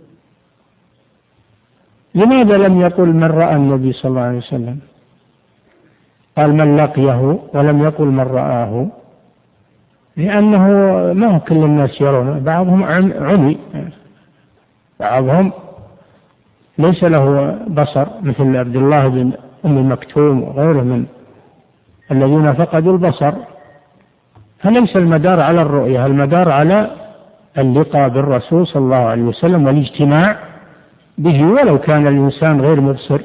لماذا لم يقل من رأى النبي صلى الله عليه وسلم؟ قال من لقيه ولم يقل من رآه، لأنه ما كل الناس يرون. بعضهم عمي، بعضهم ليس له بصر، مثل عبد الله بن أم مكتوم وغيره من الذين فقدوا البصر. فليس المدار على الرؤية، المدار على اللقاء بالرسول صلى الله عليه وسلم والاجتماع به، ولو كان الإنسان غير مبصر.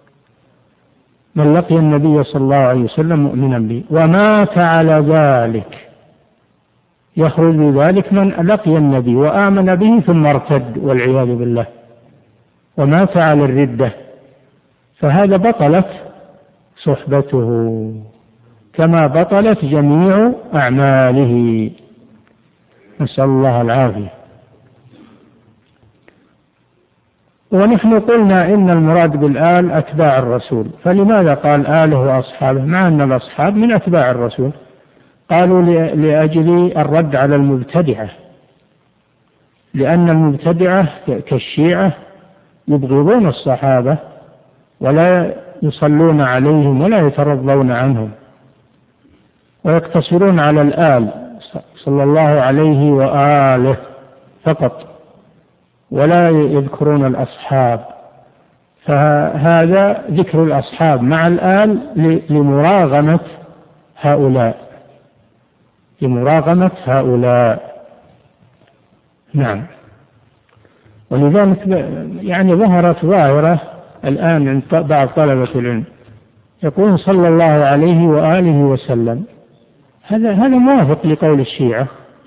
من لقي النبي صلى الله عليه وسلم مؤمنا به ومات على ذلك، يخرج بذلك من لقي النبي وآمن به ثم ارتد والعياذ بالله ومات على الردة، فهذا بطلت صحبته كما بطلت جميع أعماله، نسأل الله العافية. ونحن قلنا إن المراد بالآل أتباع الرسول، فلماذا قال آله وأصحابه مع أن الأصحاب من أتباع الرسول؟ قالوا لأجل الرد على المبتدعة، لأن المبتدعة كالشيعة يبغضون الصحابة ولا يصلون عليهم ولا يترضون عنهم، ويقتصرون على الآل صلى الله عليه وآله فقط، ولا يذكرون الأصحاب، فهذا ذكر الأصحاب مع الآل لمراغمة هؤلاء. نعم. ولذلك يعني ظهرت ظاهرة الآن عند بعض طلبة العلم يقول صلى الله عليه وآله وسلم، هذا موافق لقول الشيعة،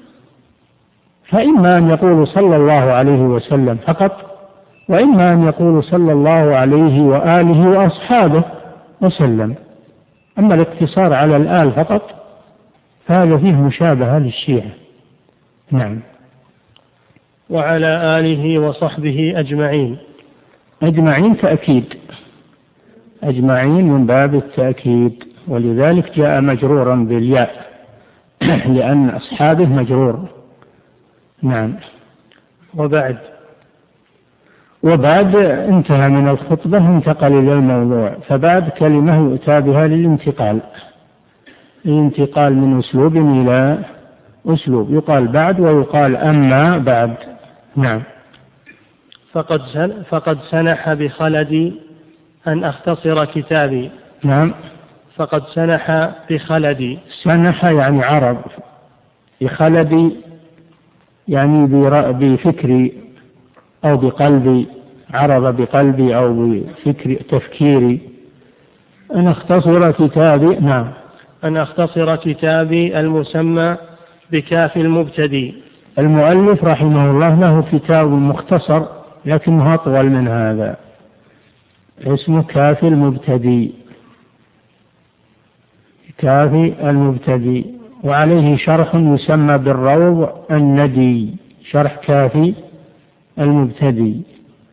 فإما أن يقول صلى الله عليه وسلم فقط، وإما أن يقول صلى الله عليه وآله وأصحابه وسلم. أما الاقتصار على الآل فقط فهذا فيه مشابهة للشيعة. نعم. وعلى آله وصحبه أجمعين. أجمعين تأكيد، أجمعين من باب التأكيد، ولذلك جاء مجرورا بالياء لأن أصحابه مجرور. نعم. وبعد انتهى من الخطبة انتقل إلى الموضوع، فبعد كلمة يؤتى بها للانتقال من أسلوب إلى أسلوب، يقال بعد ويقال أما بعد. نعم. فقد سنح بخلدي أن أختصر كتابي. نعم. فقد سنح بخلدي، سنح يعني عرض، بخلدي يعني بفكري أو بقلبي، عرض بقلبي أو بفكري تفكيري، أن أختصر كتابي. نعم. أن أختصر كتابي المسمى بكاف المبتدي. المؤلف رحمه الله له كتاب مختصر لكنه أطول من هذا، اسمه كاف المبتدي، كافي المبتدي، وعليه شرح يسمى بالروض الندي، شرح كافي المبتدي.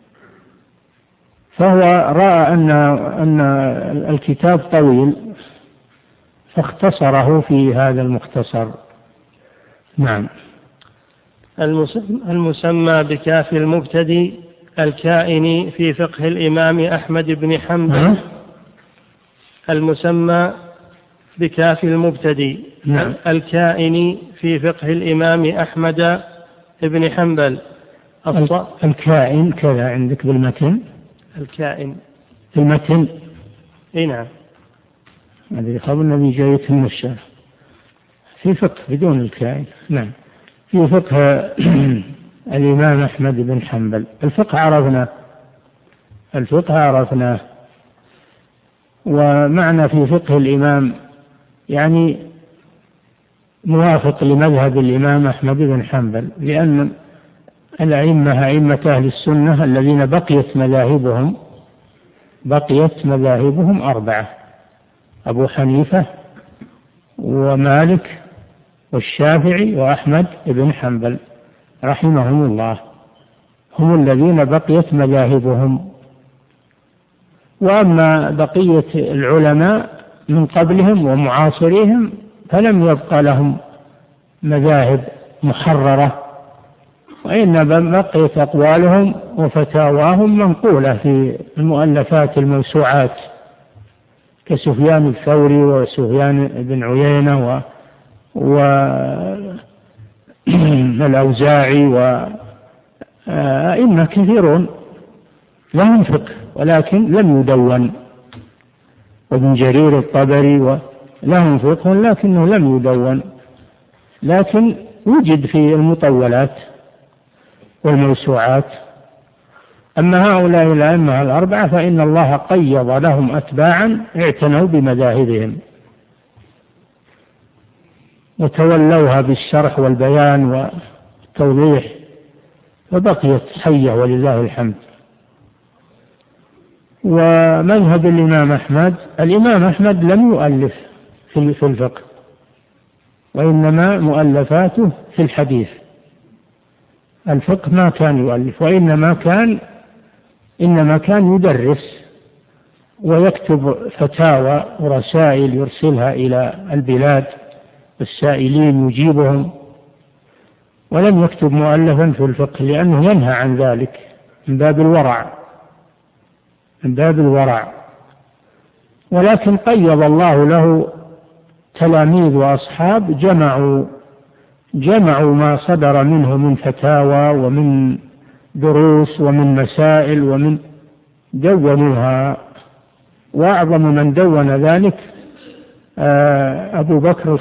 فهو رأى أن الكتاب طويل فاختصره في هذا المختصر. نعم. المسمى بكاف المبتدي الكائن في فقه الإمام أحمد بن حنبل. المسمى بكاف المبتدي. نعم. الكائن في فقه الإمام أحمد بن حنبل. الكائن كذا عندك بالمتن، الكائن في المتن. نعم. هذه خبر النبي جاية من الشرح في فقه بدون الكائن. نعم. في فقه الإمام أحمد بن حنبل. الفقه عرفناه، ومعنى في فقه الإمام يعني موافق لمذهب الإمام أحمد بن حنبل، لأن الأئمة أئمة أهل السنة الذين بقيت مذاهبهم 4: أبو حنيفة ومالك والشافعي وأحمد بن حنبل رحمهم الله، هم الذين بقيت مذاهبهم. وأما بقية العلماء من قبلهم ومعاصريهم فلم يبقى لهم مذاهب محررة، وإنما بقيت أقوالهم وفتاواهم منقولة في المؤلفات الموسوعات كسفيان الثوري وسفيان بن عيينة والأوزاعي وأئمة كثيرون لهم فقه ولكن لم يدون، وابن جرير الطبري لهم فقه لكنه لم يدون، لكن وجد في المطولات والموسوعات. أما هؤلاء الأئمة 4 فإن الله قيض لهم أتباعا اعتنوا بمذاهبهم وتولوها بالشرح والبيان والتوضيح، وبقيت حية ولله الحمد. ومذهب الإمام أحمد لم يؤلف في الفقه، وإنما مؤلفاته في الحديث. الفقه ما كان يؤلف، وإنما كان يدرس ويكتب فتاوى ورسائل يرسلها إلى البلاد، السائلين يجيبهم، ولم يكتب مؤلفا في الفقه لأنه ينهى عن ذلك من باب الورع. ولكن قيض الله له تلاميذ وأصحاب جمعوا ما صدر منه من فتاوى ومن دروس ومن مسائل ومن دونوها. وأعظم من دون ذلك أبو بكر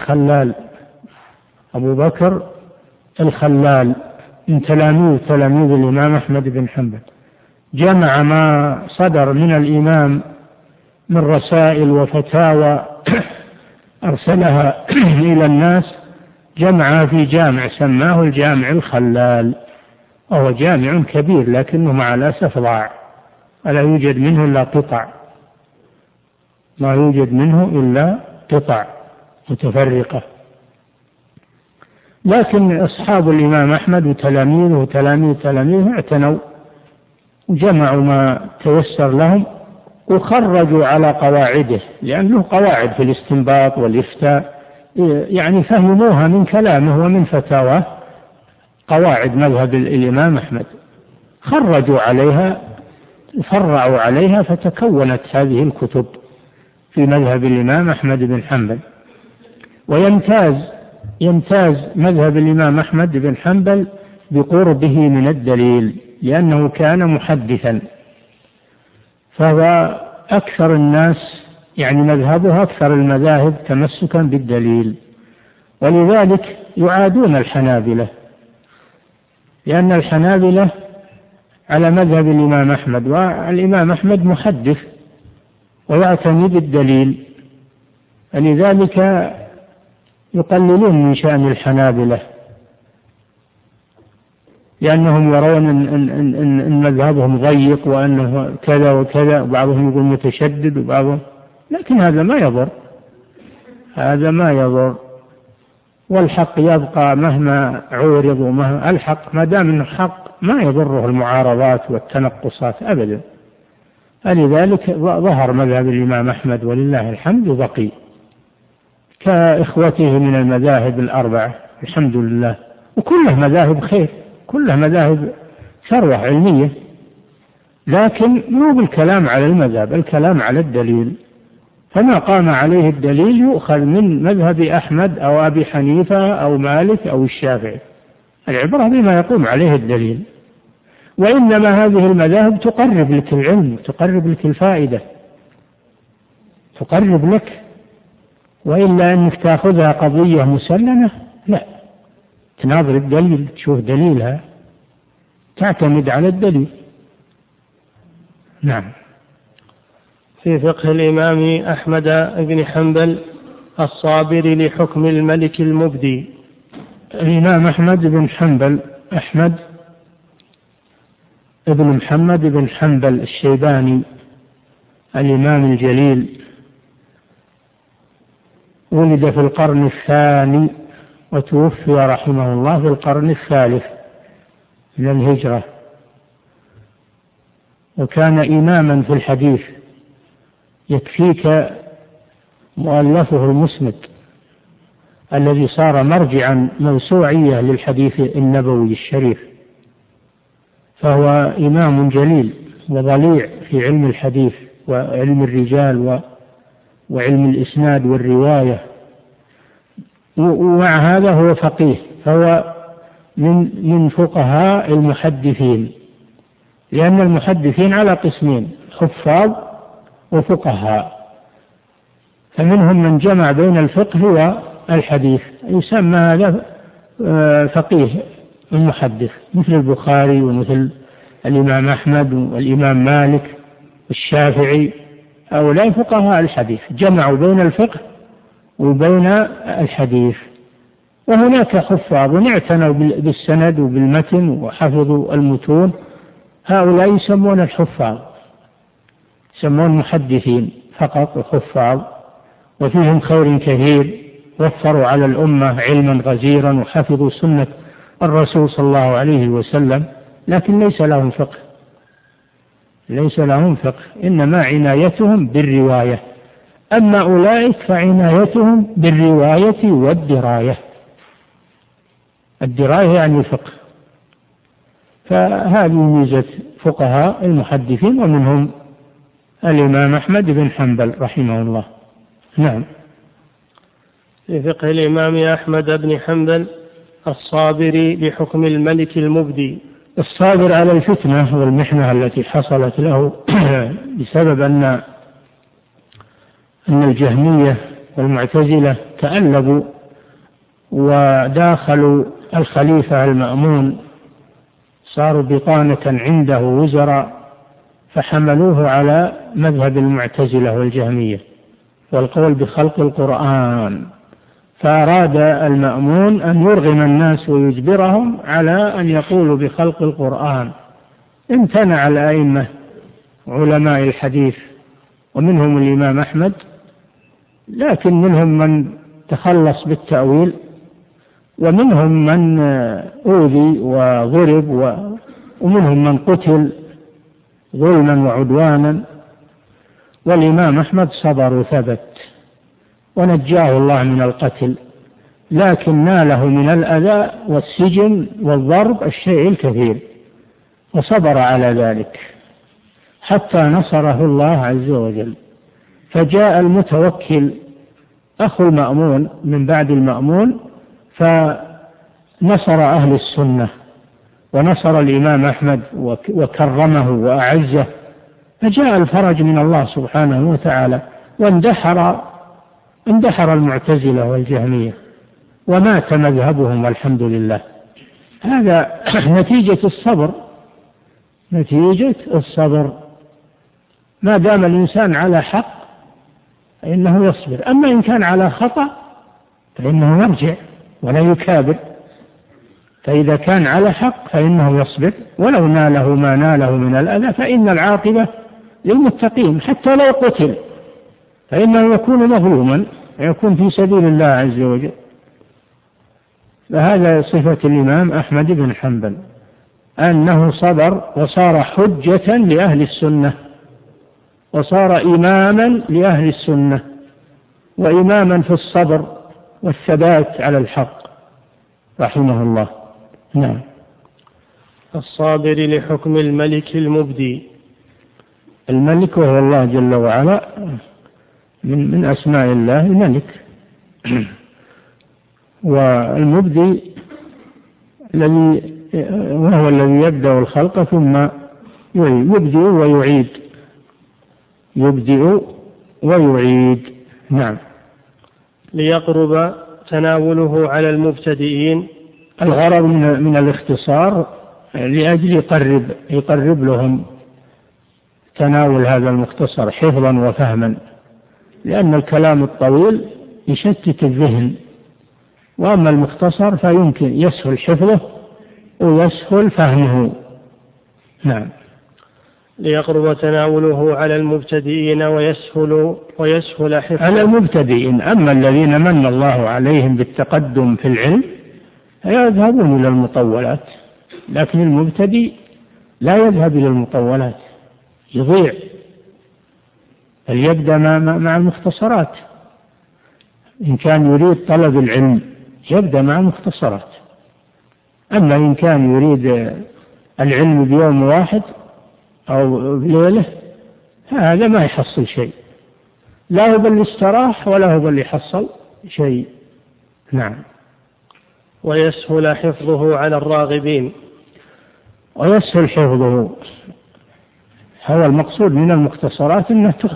الخلال من تلاميذ الإمام أحمد بن حنبل، جمع ما صدر من الإمام من رسائل وفتاوى أرسلها إلى الناس، جمعها في جامع سماه الجامع الخلال، وهو جامع كبير لكنه مع الأسف ضاع، ولا يوجد منه إلا قطع، ما يوجد منه إلا قطع متفرقة. لكن أصحاب الإمام أحمد وتلاميذه وتلاميذ اعتنوا وجمعوا ما تيسر لهم وخرجوا على قواعده، لأن له قواعد في الاستنباط والإفتاء، يعني فهموها من كلامه ومن فتاواه، قواعد مذهب الإمام أحمد خرجوا عليها فرعوا عليها، فتكونت هذه الكتب في مذهب الإمام أحمد بن حنبل. ويمتاز مذهب الإمام أحمد بن حنبل بقربه من الدليل، لأنه كان محدثا، فهو أكثر الناس، يعني مذهبه أكثر المذاهب تمسكا بالدليل، ولذلك يعادون الحنابلة، لأن الحنابلة على مذهب الإمام أحمد، والإمام أحمد محدث ويعتني بالدليل، لذلك يقللون من شأن الحنابلة، لأنهم يرون أن مذهبهم ضيق وأنه كذا وكذا، وبعضهم يقول متشدد وبعضهم، لكن هذا ما يضر، والحق يبقى مهما عورض، ومهما الحق ما دام أنه حق ما يضره المعارضات والتنقصات أبدا. فلذلك ظهر مذهب الإمام أحمد ولله الحمد بقي كإخوته من المذاهب الأربعة الحمد لله، وكلها مذاهب خير، كلها مذاهب ثروة علمية، لكن مو بالكلام على المذهب، الكلام على الدليل، فما قام عليه الدليل يؤخذ من مذهب أحمد أو أبي حنيفة أو مالك أو الشافعي، العبرة بما يقوم عليه الدليل. وإنما هذه المذاهب تقرب لك العلم، تقرب لك الفائدة، تقرب لك، وإلا أنك تأخذها قضية مسلمة لا، تناظر الدليل، تشوف دليلها، تعتمد على الدليل. نعم. في فقه الإمام أحمد بن حنبل الصابر لحكم الملك المبدي. الإمام أحمد بن حنبل، أحمد ابن محمد بن حنبل الشيباني الإمام الجليل، ولد في القرن الثاني وتوفي رحمه الله في القرن الثالث من الهجرة، وكان إماما في الحديث، يكفيك مؤلفه المسند الذي صار مرجعا موسوعية للحديث النبوي الشريف، فهو إمام جليل وضليع في علم الحديث وعلم الرجال وعلم الإسناد والرواية، ومع هذا هو فقيه، فهو من فقهاء المحدثين، لأن المحدثين على قسمين، حفاظ وفقهاء، فمنهم من جمع بين الفقه والحديث، يسمى هذا فقيه المحدث، مثل البخاري ومثل الإمام أحمد والإمام مالك والشافعي، هؤلاء فقهاء الحديث، جمعوا بين الفقه وبين الحديث. وهناك حفاظ اعتنوا بالسند وبالمتن وحفظوا المتون، هؤلاء يسمون الحفاظ، يسمون محدثين فقط وحفاظ، وفيهم خير كثير، وفروا على الأمة علما غزيرا وحفظوا سنة الرسول صلى الله عليه وسلم، لكن ليس لهم فقه، إنما عنايتهم بالرواية. أما أولئك فعنايتهم بالرواية والدراية، الدراية يعني الفقه. فهذه ميزة فقهاء المحدثين، ومنهم الإمام أحمد بن حنبل رحمه الله. نعم. في فقه الإمام أحمد بن حنبل الصابر بحكم الملك المبدي. الصابر على الفتنة والمحنة التي حصلت له بسبب أن الجهمية والمعتزلة تألبوا وداخلوا الخليفة المأمون، صاروا بطانة عنده وزراء، فحملوه على مذهب المعتزلة والجهمية والقول بخلق القرآن، فأراد المأمون أن يرغم الناس ويجبرهم على أن يقولوا بخلق القرآن. امتنع الأئمة علماء الحديث ومنهم الإمام أحمد، لكن منهم من تخلص بالتأويل ومنهم من أوذي وضرب ومنهم من قتل ظلما وعدوانا، والإمام أحمد صبر وثبت ونجاه الله من القتل، لكن ناله من الأذى والسجن والضرب الشيء الكثير، وصبر على ذلك حتى نصره الله عز وجل. فجاء المتوكل أخو المأمون من بعد المأمون فنصر أهل السنة ونصر الإمام أحمد وكرمه وأعزه، فجاء الفرج من الله سبحانه وتعالى، واندحر المعتزلة والجهمية ومات مذهبهم والحمد لله. هذا نتيجة الصبر. ما دام الإنسان على حق فإنه يصبر، أما إن كان على خطأ فإنه يرجع ولا يكابر. فإذا كان على حق فإنه يصبر ولو ناله ما ناله من الأذى، فإن العاقبة للمتقين. حتى لو قتل فإنه يكون مظلوما ويكون في سبيل الله عز وجل. فهذا صفة الإمام أحمد بن حنبل، أنه صبر وصار حجة لأهل السنة، وصار إماما لأهل السنة وإماما في الصبر والثبات على الحق رحمه الله. نعم. الصابر لحكم الملك المبدي. الملك وهو الله جل وعلا، من أسماء الله الملك. والمبدي وهو الذي يبدأ الخلق ثم يبدئ ويعيد. نعم. ليقرب تناوله على المبتدئين. الغرض من الاختصار لأجل يقرب لهم تناول هذا المختصر حفظا وفهما، لأن الكلام الطويل يشتت الذهن، وأما المختصر فيمكن يسهل حفظه ويسهل فهمه. نعم. ليقرب تناوله على المبتدئين ويسهل حفظه. على المبتدئين. أما الذين من الله عليهم بالتقدم في العلم يذهبون إلى المطولات، لكن المبتدئ لا يذهب إلى المطولات، يضيع. فليبدأ مع المختصرات. إن كان يريد طلب العلم يبدأ مع المختصرات. أما إن كان يريد العلم بيوم واحد أو بليلة هذا ما يحصل شيء، لا هو بل يستراح ولا هو بل يحصل شيء. نعم. ويسهل حفظه على الراغبين. ويسهل حفظه، هذا المقصود من المختصرات،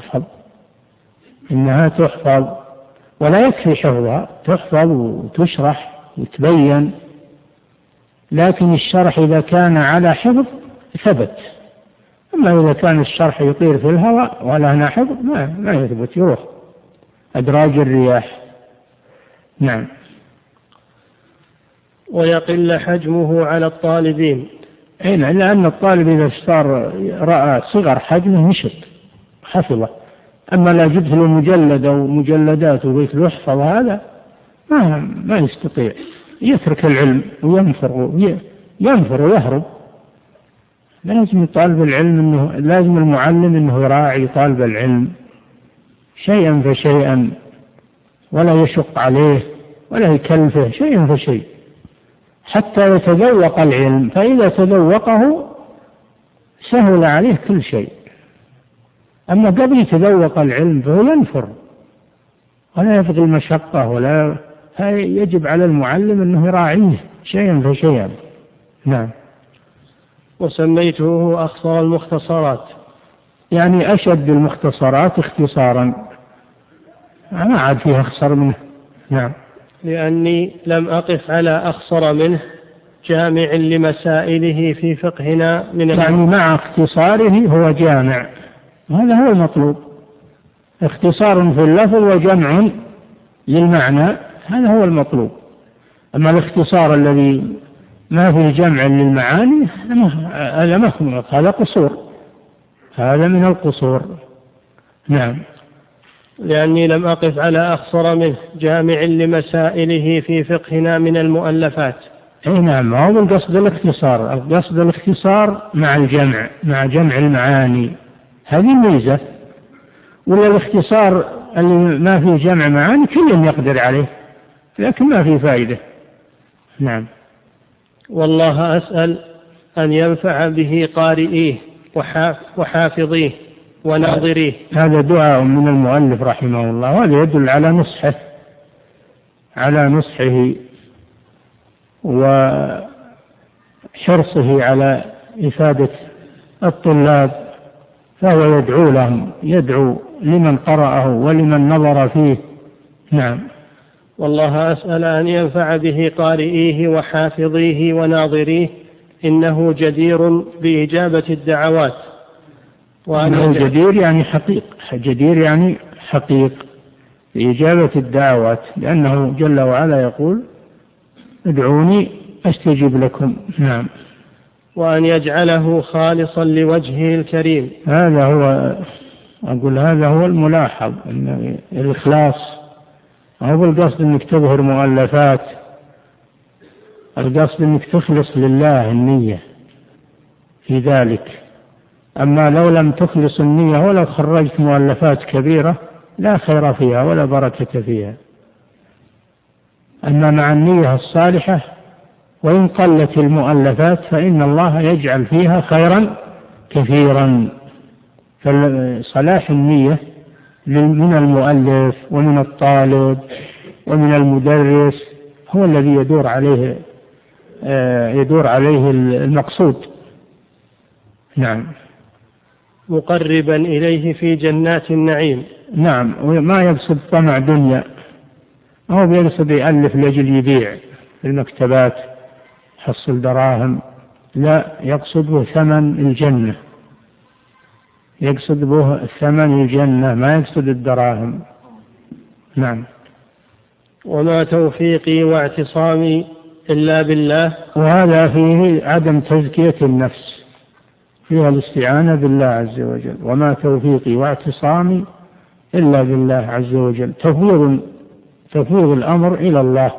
إنها تحفظ ولا يكفي حفظها، تحفظ وتشرح وتبين، لكن الشرح إذا كان على حفظ ثبت، أما إذا كان الشرح يطير في الهواء ولا حفظ ما يثبت، يروح أدراج الرياح. نعم. ويقل حجمه على الطالبين. لأن الطالب إذا رأى صغر حجمه نشط حفظه، أما لا جبت له مجلد أو مجلدات وقلت له احفظ هذا ما يستطيع، يترك العلم وينفر ويهرب. لازم طالب العلم لازم المعلم أنه يراعي طالب العلم شيئا فشيئا، ولا يشق عليه ولا يكلفه شيئا فشيء حتى يتذوق العلم، فإذا تذوقه سهل عليه كل شيء. أما قبل يتذوق العلم فهو ينفر ولا يفضل المشقة، ولا يجب على المعلم أنه يراعيه شيئا فشيئا. نعم. وسميته أخصر المختصرات. يعني أشد المختصرات اختصارا، ما عاد فيها أخصر منه. نعم. لأني لم أقف على أخصر منه جامع لمسائله في فقهنا يعني مع اختصاره هو جامع، هذا هو المطلوب، اختصار في اللفظ وجمع للمعنى، هذا هو المطلوب. أما الاختصار الذي ما فيه جمع للمعاني هذا مخلوق، هذا قصور، هذا من القصور. نعم. لأني لم أقف على أخصر منه جامع لمسائله في فقهنا من المؤلفات. أي نعم، ما هو القصد الاختصار، القصد الاختصار مع الجمع، مع جمع المعاني، هذه ميزة. ولا الاختصار اللي ما فيه جمع معاني كل يقدر عليه لكن ما فيه فائدة. نعم. والله أسأل أن ينفع به قارئيه وحافظيه وناظريه. هذا دعاء من المؤلف رحمه الله، وهذا يدل على نصحه وحرصه على إفادة الطلاب، فهو يدعو لهم، يدعو لمن قرأه ولمن نظر فيه. نعم. والله أسأل أن ينفع به قارئيه وحافظيه وناظريه، إنه جدير بإجابة الدعوات. وأنه جدير يعني حقيق بإجابة الدعوات، لأنه جل وعلا يقول ادعوني أستجب لكم. نعم. وأن يجعله خالصا لوجهه الكريم. هذا هو الملاحظ، أن الإخلاص هو بالقصد أنك تظهر مؤلفات، القصد أنك تخلص لله النية في ذلك. أما لو لم تخلص النية ولو خرجت مؤلفات كبيرة لا خير فيها ولا بركة فيها. أما مع النية الصالحة وإن قلت المؤلفات فإن الله يجعل فيها خيرا كثيرا. فصلاح النية من المؤلف ومن الطالب ومن المدرس هو الذي يدور عليه المقصود. نعم. مقربا إليه في جنات النعيم. نعم. وما يقصد طمع دنيا، هو بيقصد يألف لأجل يبيع في المكتبات حصل دراهم، لا، يقصد به ثمن الجنة، يقصد به ثمن الجنة، ما يقصد الدراهم. نعم. وما توفيقي واعتصامي إلا بالله. وهذا فيه عدم تزكية النفس، فيها الاستعانة بالله عز وجل. وما توفيقي واعتصامي إلا بالله عز وجل، تفويض الأمر إلى الله.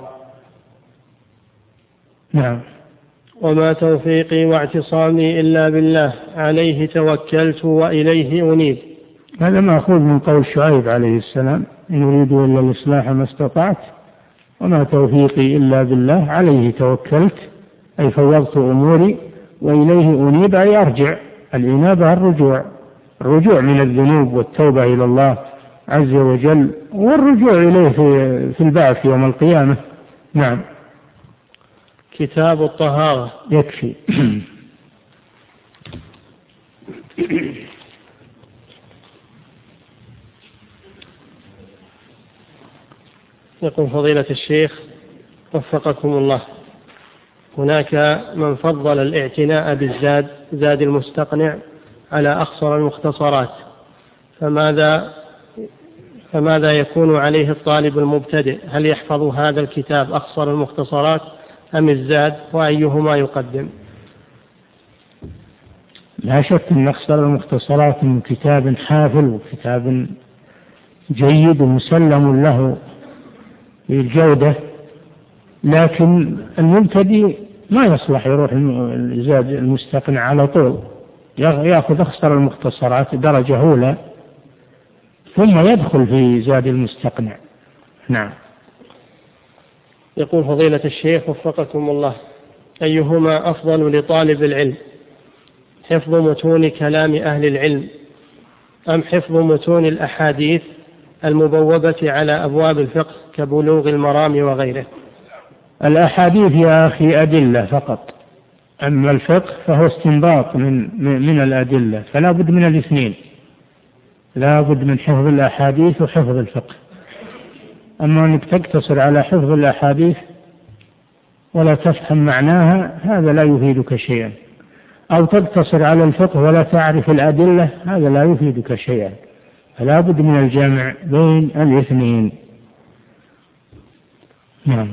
نعم. وما توفيقي واعتصامي إلا بالله، عليه توكلت وإليه أنيب. هذا مأخوذ من قول شعيب عليه السلام: إن أريد إلا الإصلاح ما استطعت وما توفيقي إلا بالله عليه توكلت، أي فوضت أموري وإليه أنيب، أي أرجع. الإنابة الرجوع من الذنوب والتوبة إلى الله عز وجل، والرجوع إليه في البعث يوم القيامة. نعم. كتاب الطهارة. يكفي. يقول فضيلة الشيخ وفقكم الله: هناك من فضل الاعتناء بالزاد، زاد المستقنع، على أخصر المختصرات، فماذا يكون عليه الطالب المبتدئ؟ هل يحفظ هذا الكتاب أخصر المختصرات أم الزاد، وأيهما يقدم؟ لا شك أن أخصر المختصرات من كتاب حافل وكتاب جيد ومسلم له بالجودة، لكن المبتدئ ما يصلح يروح الزاد المستقنع على طول، يأخذ أخصر المختصرات درجة أولى ثم يدخل في زاد المستقنع. نعم. يقول فضيلة الشيخ وفقكم الله: أيهما أفضل لطالب العلم، حفظ متون كلام أهل العلم أم حفظ متون الأحاديث المبوبة على أبواب الفقه كبلوغ المرام وغيره؟ الأحاديث يا أخي أدلة فقط، أما الفقه فهو استنباط من الأدلة، فلا بد من الاثنين، لا بد من حفظ الأحاديث وحفظ الفقه. أما أنك تقتصر على حفظ الأحاديث ولا تفهم معناها هذا لا يفيدك شيئا، أو تقتصر على الفقه ولا تعرف الأدلة هذا لا يفيدك شيئا، فلا بد من الجمع بين الاثنين. نعم.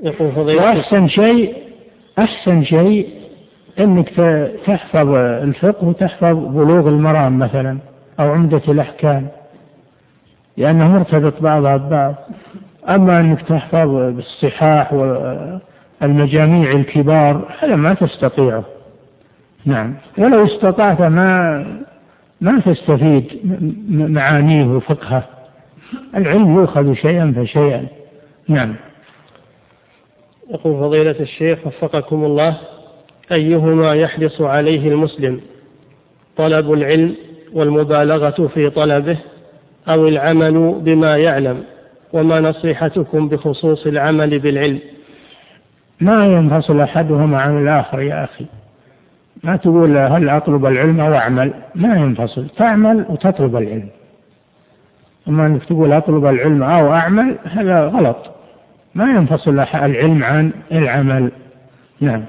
أحسن شيء أنك تحفظ الفقه وتحفظ بلوغ المرام مثلا أو عمدة الأحكام، لأنه مرتبط بعضها ببعض. أما أنك تحفظ بالصحاح والمجاميع الكبار هذا ما تستطيعه. نعم. ولو استطعت ما تستفيد معانيه وفقهه، العلم يؤخذ شيئا فشيئا. نعم. يقول فضيلة الشيخ وفقكم الله: أيهما يحرص عليه المسلم، طلب العلم والمبالغة في طلبه أو العمل بما يعلم؟ وما نصيحتكم بخصوص العمل بالعلم؟ ما ينفصل أحدهما عن الآخر يا أخي، ما تقول هل أطلب العلم أو أعمل، ما ينفصل، تعمل وتطلب العلم. أما أنك تقول أطلب العلم أو أعمل هذا غلط، ما ينفصل العلم عن العمل. نعم.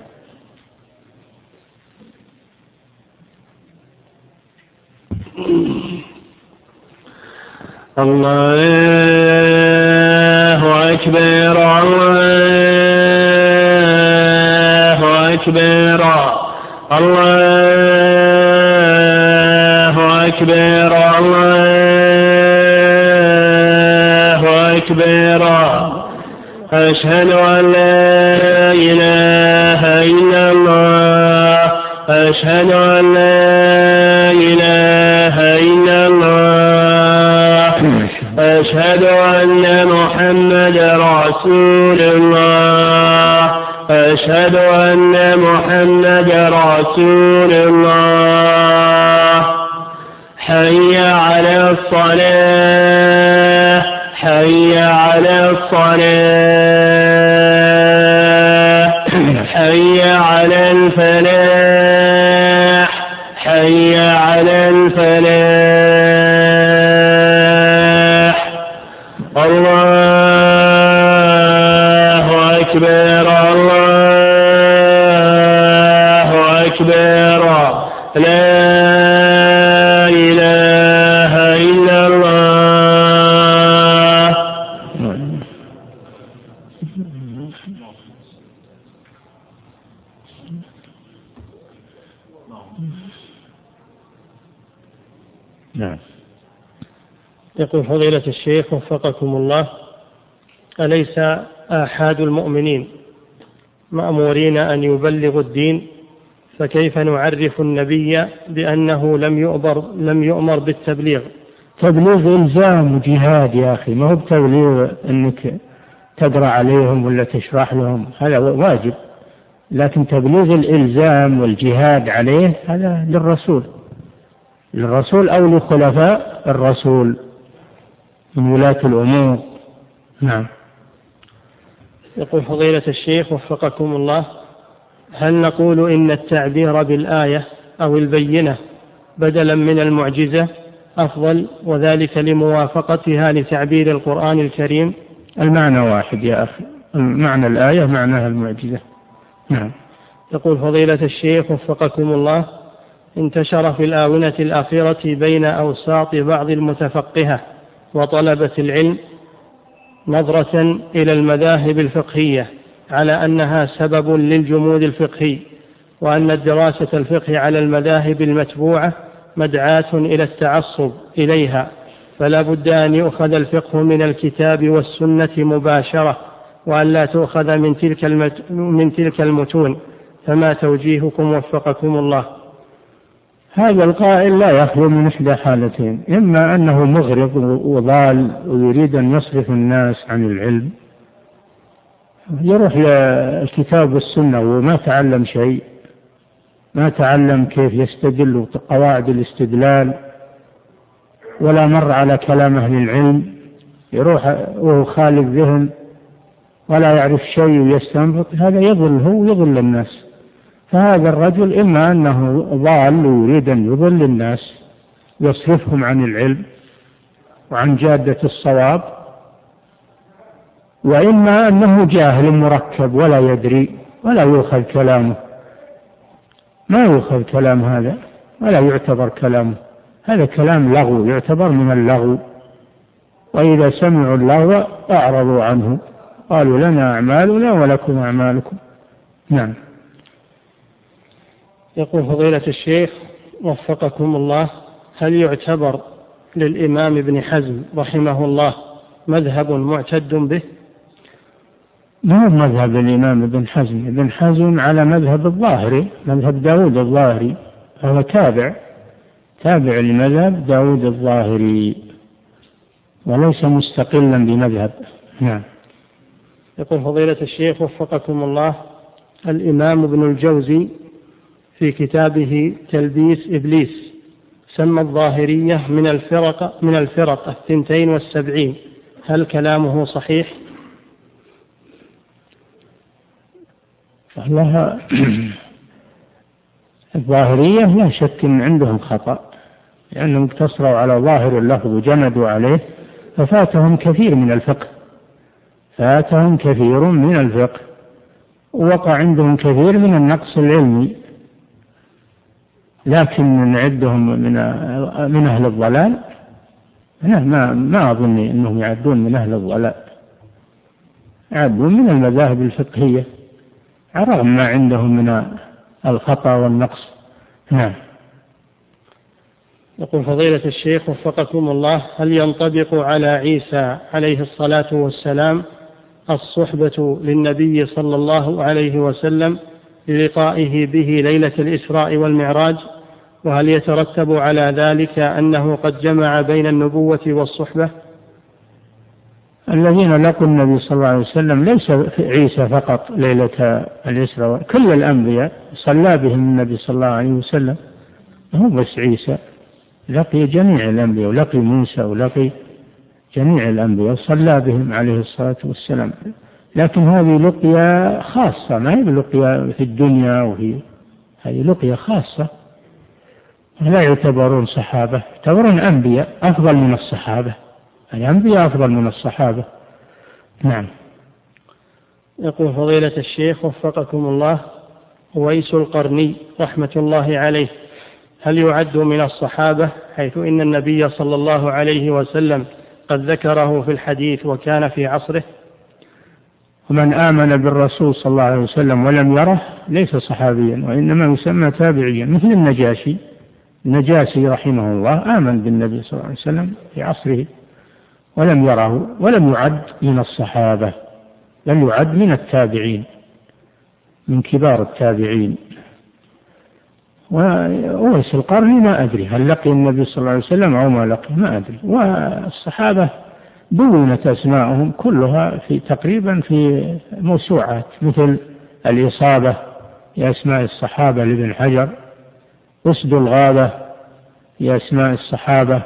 الله أكبر الله أكبر الله أكبر الله أكبر. أشهد أن لا إله إلا الله أشهد أن لا إله إلا الله أشهد أن محمد رسول الله أشهد أن محمد رسول الله. حي على الصلاة حي على الصلاة حي على الفلاح حي على الفلاح. الله أكبر الله أكبر. لا إله إلا الله. نعم. يقول فضيلة الشيخ وفقكم الله: أليس آحاد المؤمنين مأمورين أن يبلغوا الدين؟ فكيف نعرف النبي بأنه لم يؤمر بالتبليغ؟ تبليغ إلزام وجهاد يا أخي، ما هو بتبليغ أنك تقرأ عليهم ولا تشرح لهم، هذا واجب، لكن تبليغ الإلزام والجهاد عليه هذا للرسول أو لخلفاء الرسول من ولاة الأمور. نعم. يقول فضيلة الشيخ وفقكم الله: هل نقول إن التعبير بالآية أو البينة بدلا من المعجزة أفضل، وذلك لموافقتها لتعبير القرآن الكريم؟ المعنى واحد يا أخي، معنى الآية معناها المعجزة. نعم. يقول فضيلة الشيخ وفقكم الله: انتشر في الآونة الأخيرة بين أوساط بعض المتفقهة وطلبة العلم نظرة إلى المذاهب الفقهية على أنها سبب للجمود الفقهي، وأن الدراسة الفقه على المذاهب المتبوعة مدعاة إلى التعصب إليها، فلا بد أن يؤخذ الفقه من الكتاب والسنة مباشرة، وأن لا تؤخذ من تلك المتون، فما توجيهكم وفقكم الله؟ هذا القائل لا يخلو من إحدى حالتين: إما أنه مغرض وضال ويريد أن يصرف الناس عن العلم، يروح للكتاب والسنة وما تعلم شيء، ما تعلم كيف يستدل قواعد الاستدلال ولا مر على كلام أهل العلم، يروح وهو خالي الذهن ولا يعرف شيء ويستنبط، هذا يضل هو ويضل الناس. فهذا الرجل إما أنه ضال ويريد أن يضل الناس يصرفهم عن العلم وعن جادة الصواب، وإما أنه جاهل مركب ولا يدري ولا يؤخذ كلامه، ما يؤخذ كلام هذا ولا يعتبر كلامه، هذا كلام لغو يعتبر من اللغو، وإذا سمعوا اللغو أعرضوا عنه قالوا لنا أعمالنا ولكم أعمالكم. نعم. يقول فضيلة الشيخ وفقكم الله: هل يعتبر للإمام ابن حزم رحمه الله مذهب معتد به؟ ما هو مذهب الإمام ابن حزم، ابن حزم على مذهب الظاهري، مذهب داود الظاهري، هو تابع لمذهب داود الظاهري وليس مستقلا بمذهب. نعم. يقول فضيلة الشيخ وفقكم الله: الإمام ابن الجوزي في كتابه تلبيس إبليس سمى الظاهرية من الفرق 72، هل كلامه صحيح؟ الله الظاهرية لا شك أن عندهم خطأ، لأنهم اقتصروا على ظاهر اللفظ وجمدوا عليه ففاتهم كثير من الفقه، ووقع عندهم كثير من النقص العلمي، لكن نعدهم من أهل الضلال؟ ما أظن أنهم يعدون من أهل الضلال، يعدون من المذاهب الفقهية رغم ما عندهم من الخطأ والنقص. نعم. يقول فضيلة الشيخ وفقكم الله: هل ينطبق على عيسى عليه الصلاة والسلام الصحبة للنبي صلى الله عليه وسلم للقائه به ليلة الإسراء والمعراج؟ وهل يترتب على ذلك أنه قد جمع بين النبوة والصحبة؟ الذين لقوا النبي صلى الله عليه وسلم ليس عيسى فقط ليلة الإسراء، كل الأنبياء صلى بهم النبي صلى الله عليه وسلم، هو بس عيسى، لقي جميع الأنبياء ولقي موسى ولقي جميع الأنبياء صلى بهم عليه الصلاة والسلام، لكن هذه لقيا خاصة، ما هي لقيا في الدنيا، هذه لقيا خاصة، لا يعتبرون صحابة، يعتبرون أنبياء أفضل من الصحابة، الأنبياء أفضل من الصحابة. نعم. يقول فضيلة الشيخ وفقكم الله: أويس القرني رحمة الله عليه هل يعد من الصحابة، حيث إن النبي صلى الله عليه وسلم قد ذكره في الحديث وكان في عصره؟ ومن آمن بالرسول صلى الله عليه وسلم ولم يره ليس صحابيا، وإنما يسمى تابعيا، مثل النجاشي رحمه الله آمن بالنبي صلى الله عليه وسلم في عصره ولم يره ولم يعد من الصحابة، لم يعد من التابعين، من كبار التابعين. وأويس القرني ما أدري هل لقي النبي صلى الله عليه وسلم أو ما لقي، ما أدري. والصحابة دونت أسماءهم كلها تقريبا في موسوعات، مثل الإصابة في أسماء الصحابة لابن حجر، أسد الغابة في أسماء الصحابة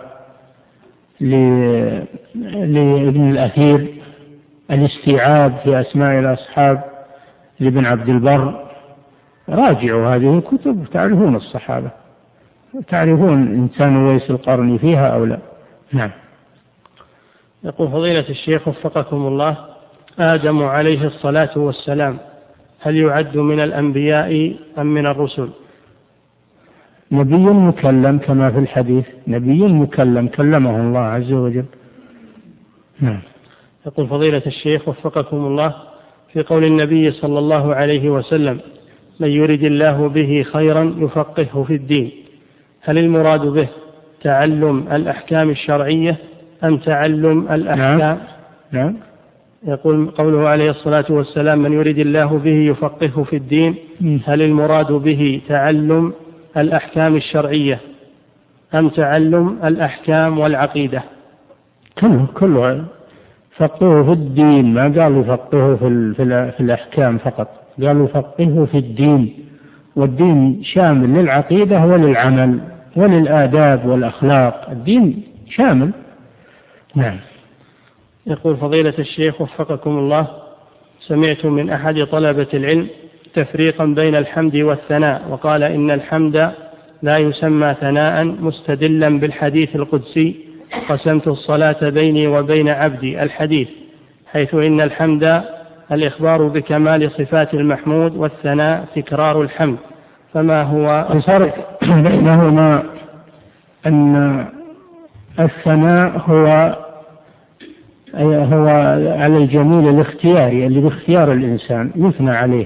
لابن الأثير، الاستيعاب في أسماء الأصحاب لابن عبد البر. راجعوا هذه الكتب تعرفون الصحابة، تعرفون إنسان أويس القرني فيها أو لا. نعم. يقول فضيلة الشيخ وفقكم الله: آدم عليه الصلاة والسلام هل يعد من الأنبياء أم من الرسل؟ نبي مكلم كما في الحديث، نبي مكلم كلمه الله عز وجل. نعم. يقول فضيلة الشيخ وفقكم الله: في قول النبي صلى الله عليه وسلم: من يرد الله به خيرا يفقهه في الدين، هل المراد به تعلم الأحكام الشرعية أم تعلم الأحكام؟ نعم. يقول قوله عليه الصلاة والسلام: من يرد الله به يفقهه في الدين، هل المراد به تعلم الأحكام الشرعية أم تعلم الأحكام والعقيدة؟ كله فقهه في الدين، ما قالوا فقهه في الأحكام فقط، قالوا فقهه في الدين، والدين شامل للعقيدة وللعمل وللآداب والأخلاق، الدين شامل. نعم. يقول فضيلة الشيخ وفقكم الله: سمعت من أحد طلبة العلم تفريقا بين الحمد والثناء، وقال إن الحمد لا يسمى ثناء، مستدلا بالحديث القدسي: قسمت الصلاة بيني وبين عبدي، الحديث، حيث إن الحمد الإخبار بكمال صفات المحمود، والثناء تكرار الحمد. فما هو الفرق بينهما؟ أن الثناء هو على الجميل الاختياري اللي باختيار الإنسان يثنى عليه.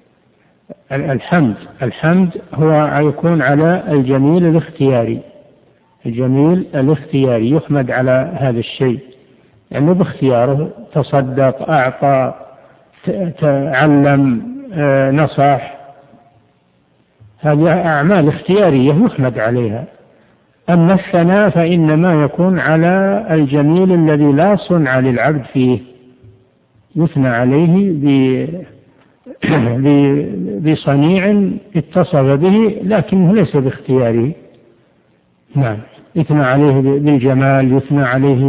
الحمد هو يكون على الجميل الاختياري، الجميل الاختياري يحمد على هذا الشيء لأنه يعني باختياره، تصدق، أعطى، تعلم، نصح، هذه أعمال اختيارية يحمد عليها. أما الثناء فإنما يكون على الجميل الذي لا صنع للعبد فيه، يثنى عليه بصنيع اتصف به لكنه ليس باختياره. نعم، يثنى عليه بالجمال، يثنى عليه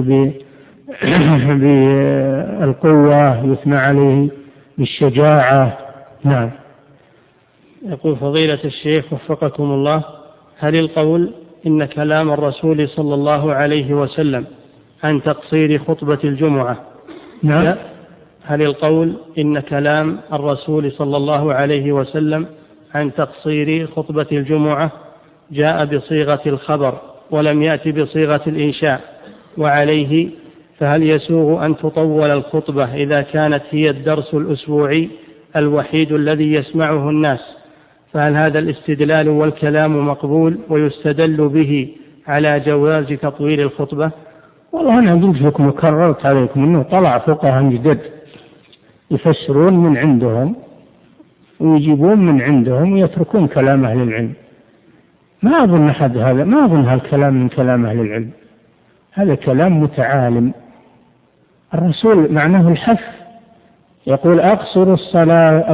بالقوة، يثنى عليه بالشجاعة. نعم. يقول فضيلة الشيخ وفقكم الله: هل القول إن كلام الرسول صلى الله عليه وسلم عن تقصير خطبة الجمعة، نعم، هل القول إن كلام الرسول صلى الله عليه وسلم عن تقصير خطبة الجمعة جاء بصيغة الخبر ولم يأتي بصيغة الإنشاء، وعليه فهل يسوغ أن تطول الخطبة إذا كانت هي الدرس الأسبوعي الوحيد الذي يسمعه الناس؟ فهل هذا الاستدلال والكلام مقبول ويستدل به على جواز تطويل الخطبة؟ والله أنا قلت لكم وكررت عليكم أنه طلع فقهاء جدد يفسرون من عندهم ويجيبون من عندهم ويتركون كلام أهل العلم. ما أظن هالكلام من كلام أهل العلم، هذا كلام متعالم. الرسول معناه الحث، يقول: أقصر الصلاة،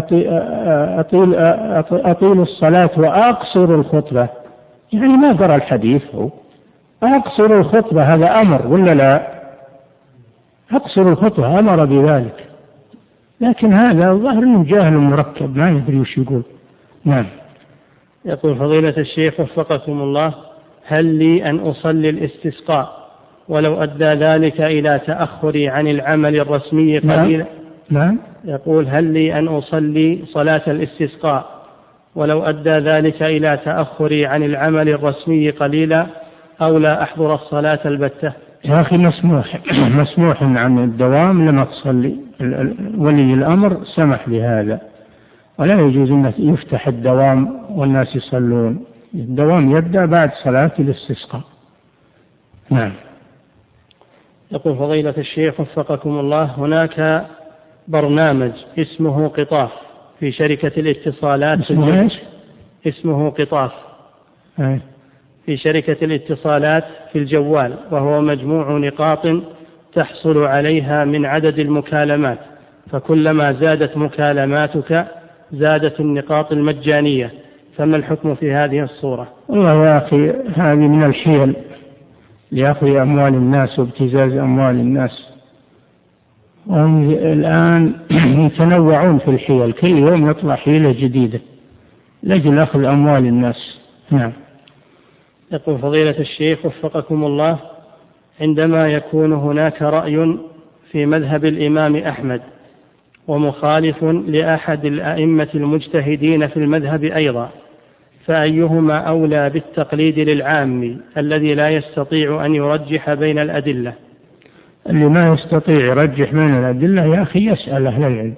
أطيل الصلاة وأقصر الخطبة، يعني ما قرأ الحديث، هو أقصر الخطبة، هذا أمر ولا لا؟ أقصر الخطبة أمر بذلك، لكن هذا ظهر أنه جاهل مركب ما يدري وش يقول. نعم. يقول فضيلة الشيخ وفقكم الله: هل لي أن أصلي الاستسقاء ولو أدى ذلك إلى تأخري عن العمل الرسمي قليلا؟ نعم. يقول: هل لي أن أصلي صلاة الاستسقاء ولو أدى ذلك إلى تأخري عن العمل الرسمي قليلا، أو لا أحضر الصلاة البتة؟ يا أخي مسموح عن الدوام لما تصلي، ولي الأمر سمح بهذا، ولا يجوز أن يفتح الدوام والناس يصلون. الدوام يبدأ بعد صلاة الاستسقاء. نعم. يقول فضيلة الشيخ وفقكم الله: هناك برنامج اسمه قطاف في شركة الاتصالات، اسمه قطاف في شركة الاتصالات في الجوال، وهو مجموع نقاط تحصل عليها من عدد المكالمات، فكلما زادت مكالماتك زادت النقاط المجانية، فما الحكم في هذه الصورة؟ والله يا أخي هذه من الحيل لأخذ أموال الناس وابتزاز أموال الناس، وهم الآن يتنوعون في الحيل، كل يوم يطلع حيلة جديدة لأجل أخذ أموال الناس. نعم. يقول فضيلة الشيخ وفقكم الله: عندما يكون هناك رأي في مذهب الإمام أحمد ومخالف لأحد الأئمة المجتهدين في المذهب أيضا، فأيهما أولى بالتقليد للعام الذي لا يستطيع أن يرجح بين الأدلة؟ اللي ما يستطيع يرجح بين الأدلة يا أخي يسأل أهل العلم،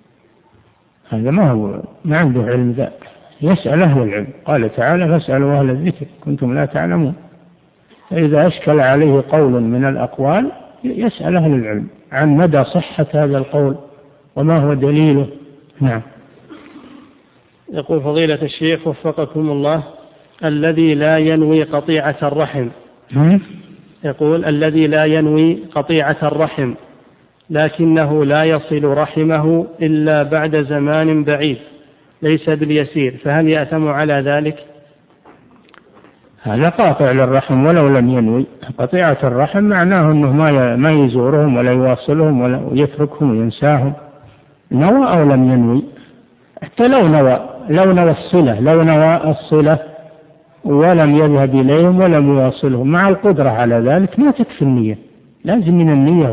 هذا ما عنده علم ذا، يسأل أهل العلم. قال تعالى: فاسألوا أهل الذكر كنتم لا تعلمون. فإذا أشكل عليه قول من الأقوال يسأل أهل العلم عن مدى صحة هذا القول وما هو دليله. نعم. يقول فضيلة الشيخ وفقكم الله: الذي لا ينوي قطيعة الرحم، يقول الذي لا ينوي قطيعة الرحم لكنه لا يصل رحمه إلا بعد زمان بعيد ليس باليسير، فهل يأثم على ذلك؟ هذا قاطع للرحم ولو لم ينوي. قطيعة الرحم معناه أنه ما يزورهم ولا يواصلهم ولا يتركهم وينساهم، نوى أو لم ينوي. حتى لو نوى الصلة ولم يذهب إليهم ولم يواصلهم مع القدرة على ذلك ما تكفي النية، لازم من النية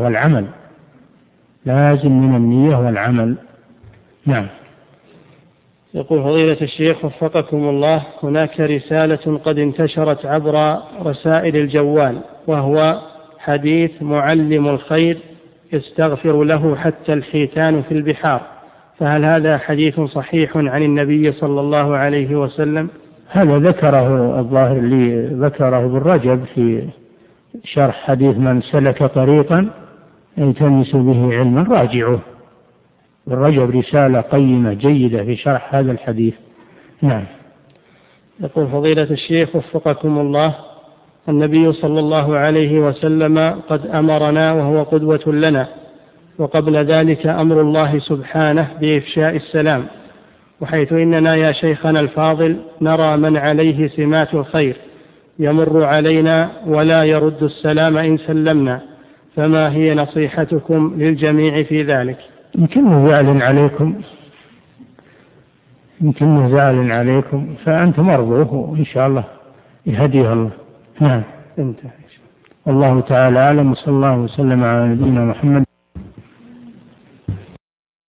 والعمل. نعم. يقول فضيلة الشيخ وفقكم الله، هناك رسالة قد انتشرت عبر رسائل الجوال وهو حديث معلم الخير يستغفر له حتى الحيتان في البحار، فهل هذا حديث صحيح عن النبي صلى الله عليه وسلم؟ هذا ذكره الظاهر لي ذكره ابن رجب في شرح حديث من سلك طريقا يلتمس به علما، راجعوه. ابن رجب رسالة قيمة جيدة في شرح هذا الحديث. نعم. يقول فضيلة الشيخ وفقكم الله، النبي صلى الله عليه وسلم قد أمرنا وهو قدوة لنا، وقبل ذلك أمر الله سبحانه بإفشاء السلام، وحيث إننا يا شيخنا الفاضل نرى من عليه سمات الخير يمر علينا ولا يرد السلام إن سلمنا، فما هي نصيحتكم للجميع في ذلك؟ يمكنه زعل عليكم فأنتم ارضوه إن شاء الله يهديه الله. نعم. انتهى. الله تعالى أعلم، صلى الله وسلم على نبينا محمد.